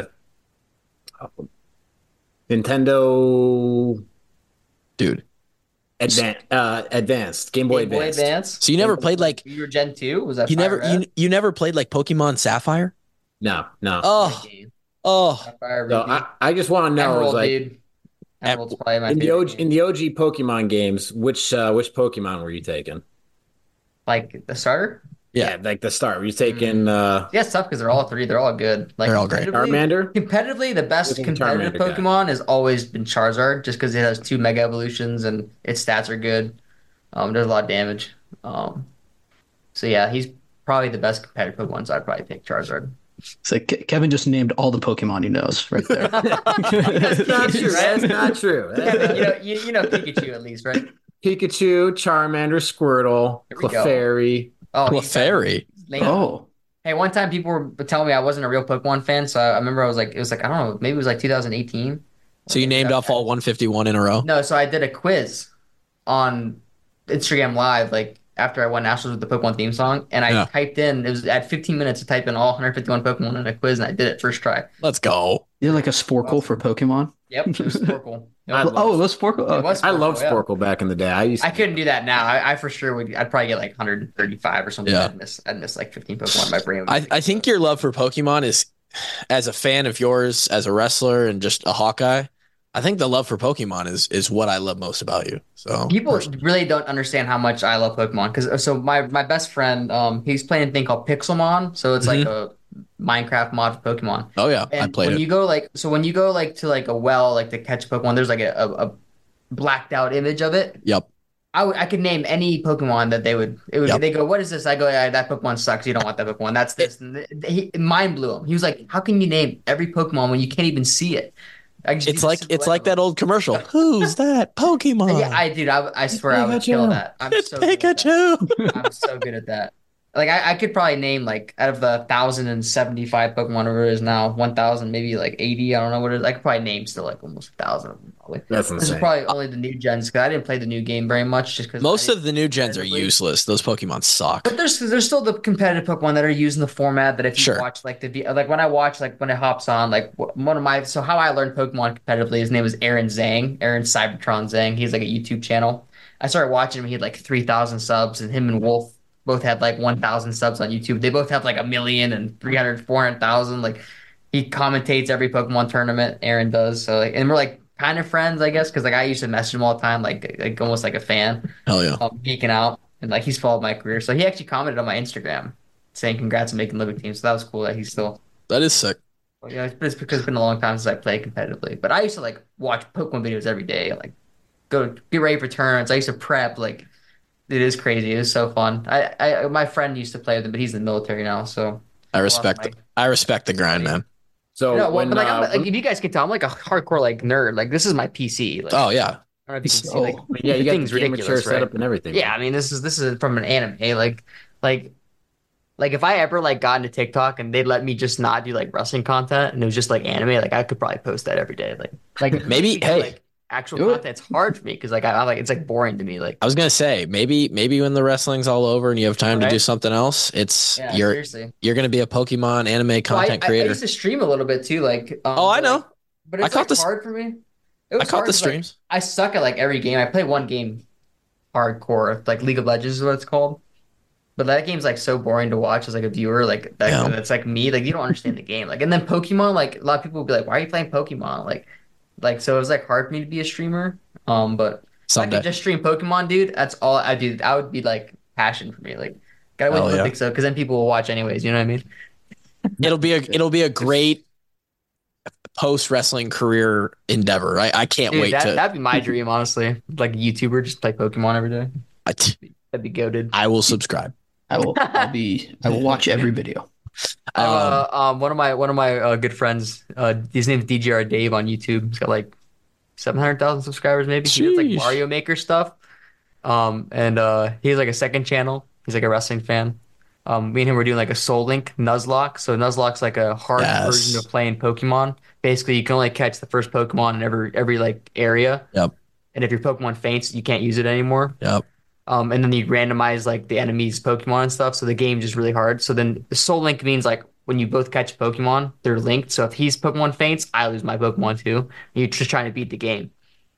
Nintendo Dude. Advan uh, Advanced Game Boy Game Boy Advanced. Advance. So you never played like You were Gen two? Was that you never Fire Red? you, you never played like Pokemon Sapphire? No, no. Oh, Great game. oh. Sapphire, So Ruby. I, I just want to know is Emerald, like dude. Emerald's probably my in the favorite O G game. in the O G Pokemon games, which uh, which Pokemon were you taking? Like the starter? Yeah. like the start. Were you taking uh, Yeah, it's tough because they're all three. They're all good. Like They're all great. competitively- Charmander? Competitively, the best Who's a competitive Charmander guy? Pokemon has always been Charizard, just because it has two Mega Evolutions and its stats are good. Um, does a lot of damage. Um, so yeah, he's probably the best competitive Pokemon. So I'd probably pick Charizard. so Ke- Kevin just named all the Pokemon he knows right there. That's not true. That's not true. you know, you, you know Pikachu at least, right? Pikachu, Charmander, Squirtle, Here we go. Clefairy. Oh, he's- Clefairy. Lane- Oh, Hey, one time people were telling me I wasn't a real Pokemon fan, so I remember I was like, it was like I don't know, maybe it was like two thousand eighteen. So you named off all one fifty-one in a row? No, so I did a quiz on Instagram Live, like after I won nationals with the Pokemon theme song, and I Yeah. typed in. It was at fifteen minutes to type in all one hundred fifty-one Pokemon in a quiz, and I did it first try. Let's go. you're like a Sporkle for Pokemon. Yep, it was Snorkel. I Yep. love- Oh, it was Sporkle. Oh, It was I love Snorkel, yeah. Sporkle back in the day. I used to, I couldn't do that now. I, I for sure would. I'd probably get like one hundred thirty-five or something. Yeah. I'd miss. I'd miss like fifteen Pokemon. My brain. Would I, I think your love for Pokemon is, as a fan of yours, as a wrestler and just a Hawkeye, I think the love for Pokemon is is what I love most about you. So people really don't understand how much I love Pokemon because so my my best friend, um, he's playing a thing called Pixelmon. So it's like a Minecraft mod for Pokemon. oh yeah, I And played when it. you go like so when you go like to like a well like to catch Pokemon, there's like a, a, a blacked out image of it. Yep. I would I could name any Pokemon that they would it would Yep. they go, what is this? I go, yeah, that Pokemon sucks. You don't want that Pokemon. That's this. And th- he, mind blew him. He was like, how can you name every Pokemon when you can't even see it? I just It's see the like it's like silhouette that of old commercial. Who's that it. Pokemon? Yeah, I dude, I, I swear I would kill Pikachu. that. I'm It's so good at that. Pikachu. I'm so good at that. Like I, I could probably name like out of the thousand and seventy five Pokemon whatever it is now, one thousand maybe like eighty. I don't know what it is. I could probably name still like almost a thousand of them probably. That's This is insane. probably only the new gens because I didn't play the new game very much just because Most of the new gens are competitively. useless. Those Pokemon suck. But there's there's still the competitive Pokemon that are using the format that if you Sure. watch like the like when I watch like when it hops on like one of my so how I learned Pokemon competitively, his name is Aaron Zhang, Aaron Cybertron Zhang. He's like a YouTube channel. I started watching him. He had like three thousand subs, and him and Wolf both had like one thousand subs on YouTube. They both have like a million and three hundred, four hundred thousand. Like he commentates every Pokemon tournament. Aaron does. So like, and we're like kind of friends, I guess, because like I used to message him all the time, like like almost like a fan. Hell yeah. Um, geeking out, and like he's followed my career. So he actually commented on my Instagram saying congrats on making Olympic team. So that was cool that he's still. That is sick. Well, you know, it's, it's because it's been a long time since I played competitively. But I used to like watch Pokemon videos every day, like go get ready for tournaments. I used to prep. Like it is crazy. It is so fun. I, I my friend used to play with him, but he's in the military now. So I I lost respect my- I respect the grind, man. So no, well, when, but like, I'm, uh, like when- if you guys can tell, I'm like a hardcore like nerd. Like this is my P C. Like, Oh yeah. I don't know if you can see. So- Like yeah, you the got thing's the amateur ridiculous, right? setup and everything. Yeah, I mean this is this is from an anime. Like like like if I ever like got into TikTok and they'd let me just not do like wrestling content and it was just like anime, like I could probably post that every day. Like like Maybe- do, hey, like actual do it. content. It's hard for me because like I, I like it's like boring to me. Like I was gonna say maybe maybe when the wrestling's all over and you have time to Right. do something else, it's yeah, you're seriously. you're gonna be a Pokemon anime Well, I, content I, I creator. used to stream a little bit too. Like um, Oh, I but, know. like, but I it's caught like this- hard for me. It I was caught hard the 'cause, like, streams. I suck at like every game. I play one game hardcore, like League of Legends is what it's called. But that game's like so boring to watch as like a viewer. Like that, Yeah. that's like me. Like you don't understand the game. Like and then Pokemon. Like a lot of people will be like, "Why are you playing Pokemon?" Like, like so it was like hard for me to be a streamer. Um, but if I Someday. could just stream Pokemon, dude. That's all I do. That would be like passion for me. Like gotta win Hell the yeah. Olympics though, because then people will watch anyways. You know what I mean? It'll be a it'll be a great post wrestling career endeavor. I, I can't Dude, wait that, to that'd be my dream, honestly. Like a YouTuber, just play Pokemon every day. I, t- That'd be goated. I will subscribe. I will. I'll be. I will watch every video. I have, Um, uh, um, one of my one of my uh, good friends. Uh, his name's D J R Dave on YouTube. He's got like seven hundred thousand subscribers, maybe. He does like Sheesh. Mario Maker stuff. Um, and uh, he has like a second channel. He's like a wrestling fan. Um, me and him were doing like a Soul Link Nuzlocke. So Nuzlocke's like a hard Yes. version of playing Pokemon. Basically, you can only catch the first Pokemon in every every like area. Yep. And if your Pokemon faints, you can't use it anymore. Yep. Um, and then you randomize like the enemy's Pokemon and stuff. So the game's just really hard. So then the Soul Link means like when you both catch Pokemon, they're linked. So if his Pokemon faints, I lose my Pokemon too. You're just trying to beat the game.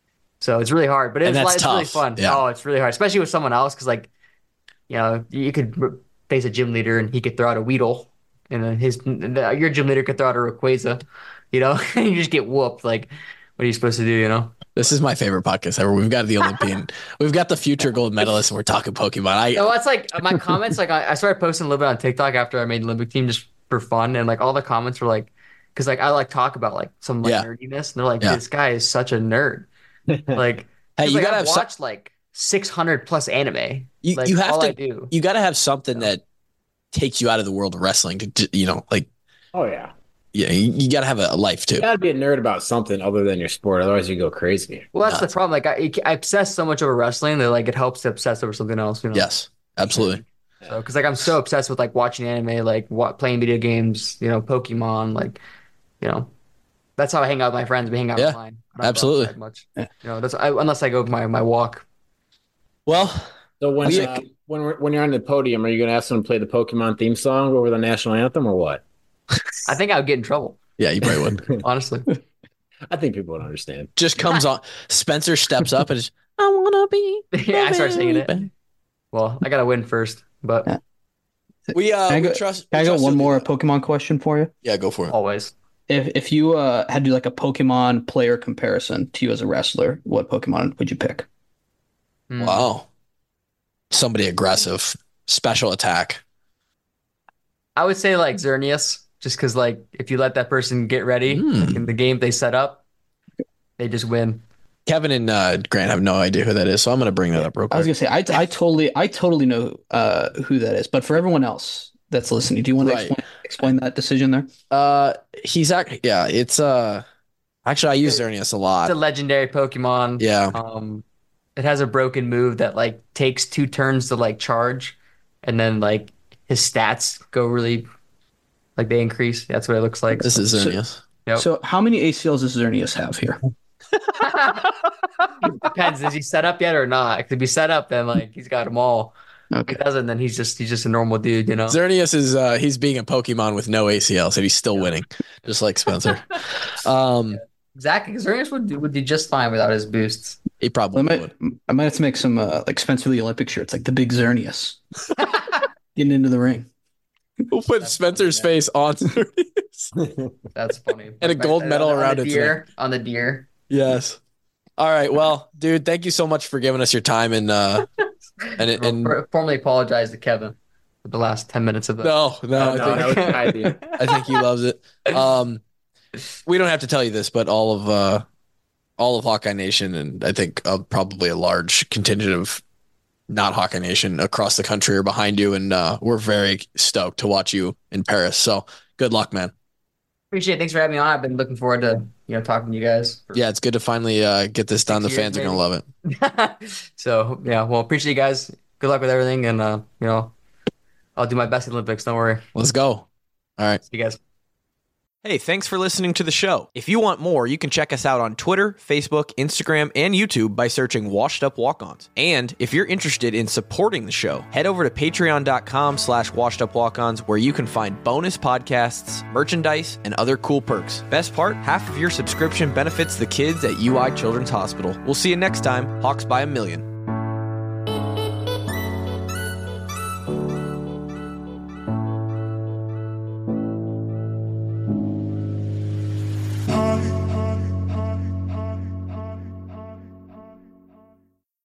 So it's really hard, but And it's, that's it's really tough. fun. Yeah. Oh, it's really hard, especially with someone else. Cause like, you know, you could r- face a gym leader and he could throw out a Weedle and then his, your gym leader could throw out a Rayquaza, you know, and you just get whooped. Like, what are you supposed to do? You know? This is my favorite podcast ever. We've got the Olympian, we've got the future gold medalist, and we're talking Pokemon. I No, that's like my comments. Like I, I started posting a little bit on TikTok after I made the Olympic team just for fun, and like all the comments were like, because like I like talk about like some like Yeah. nerdiness, and they're like, Yeah. this guy is such a nerd. Like, hey, 'cause, you like, gotta I've have some, watched like six hundred plus anime. you, Like, you have all to I do. you gotta have something that takes you out of the world of wrestling to, to you know like Oh yeah, yeah you, you gotta have a, a life too. you gotta be a nerd about something other than your sport, otherwise you go crazy. Well, that's Nuts. the problem. Like I, I obsess so much over wrestling that like it helps to obsess over something else. You know? Yes, absolutely. So, because like I'm so obsessed with like watching anime, like what playing video games, you know, Pokemon, like, you know, that's how I hang out with my friends. We hang out Yeah, online. I don't go absolutely. outside much. You know, that's I, unless I go for my my walk. Well, So when We- uh, when we're, when you're on the podium, are you gonna ask them to play the Pokemon theme song over the national anthem or what? I think I would get in trouble, yeah, you probably would. honestly. I think people would understand. Just comes on. Spencer steps up and just, I wanna be. Yeah, I start singing it. baby." Well, I gotta win first, but Yeah. We uh, Can I we go- trust. Can I we got trust one you'll do more that. Pokemon question for you? Yeah, go for it. always. If if you uh, had to do like a Pokemon player comparison to you as a wrestler, what Pokemon would you pick? Hmm. Wow, somebody aggressive, special attack. I would say like Xerneas, just because like if you let that person get ready Hmm. like, in the game they set up, they just win. Kevin and uh, Grant have no idea who that is, so I'm going to bring that up real quick. I was gonna say I, I totally I totally know uh, who that is, but for everyone else that's listening, do you want to Right. explain, explain that decision there? Uh, he's act. Yeah, it's uh. Actually, I use Xerneas a lot. It's a legendary Pokemon. Yeah. Um, it has a broken move that like takes two turns to like charge, and then like his stats go really like they increase. That's what it looks like. This So- is Xerneas. Yep. So how many A C Ls does Xerneas have here? Depends. Is he set up yet or not? If he's set up, then like he's got them all. If Okay. he doesn't, then he's just he's just a normal dude, you know. Xerneas is uh he's being a Pokemon with no A C Ls and he's still winning, just like Spencer. Um, Exactly. Because Xerneas would do, would do just fine without his boosts. he I probably might would. I might have to make some uh, like Spencer Lee Olympic shirts, like the big Xerneas getting into the ring. We'll put Spencer's face on Xerneas. That's funny. And a gold medal on around the its deer, on the deer. Yes. All right. Well, dude, thank you so much for giving us your time and uh and and, and For- formally apologize to Kevin for the last ten minutes of the. no, no, No, I no, think that was my idea. I think he loves it. Um, we don't have to tell you this, but all of uh, all of Hawkeye Nation, and I think uh, probably a large contingent of not Hawkeye Nation across the country are behind you, and uh, we're very stoked to watch you in Paris. So good luck, man. Appreciate it. Thanks for having me on. I've been looking forward to you know talking to you guys. for- Yeah, it's good to finally uh, get this done. The Six years, fans are gonna love it. So yeah, well, appreciate you guys. Good luck with everything, and uh, you know, I'll do my best at Olympics. Don't worry. Let's go. All right. See you guys. Hey, thanks for listening to the show. If you want more, you can check us out on Twitter, Facebook, Instagram, and YouTube by searching Washed Up Walk-Ons. And if you're interested in supporting the show, head over to patreon.com slash washed up walk-ons where you can find bonus podcasts, merchandise, and other cool perks. Best part, half of your subscription benefits the kids at U I Children's Hospital. We'll see you next time. Hawks by a million.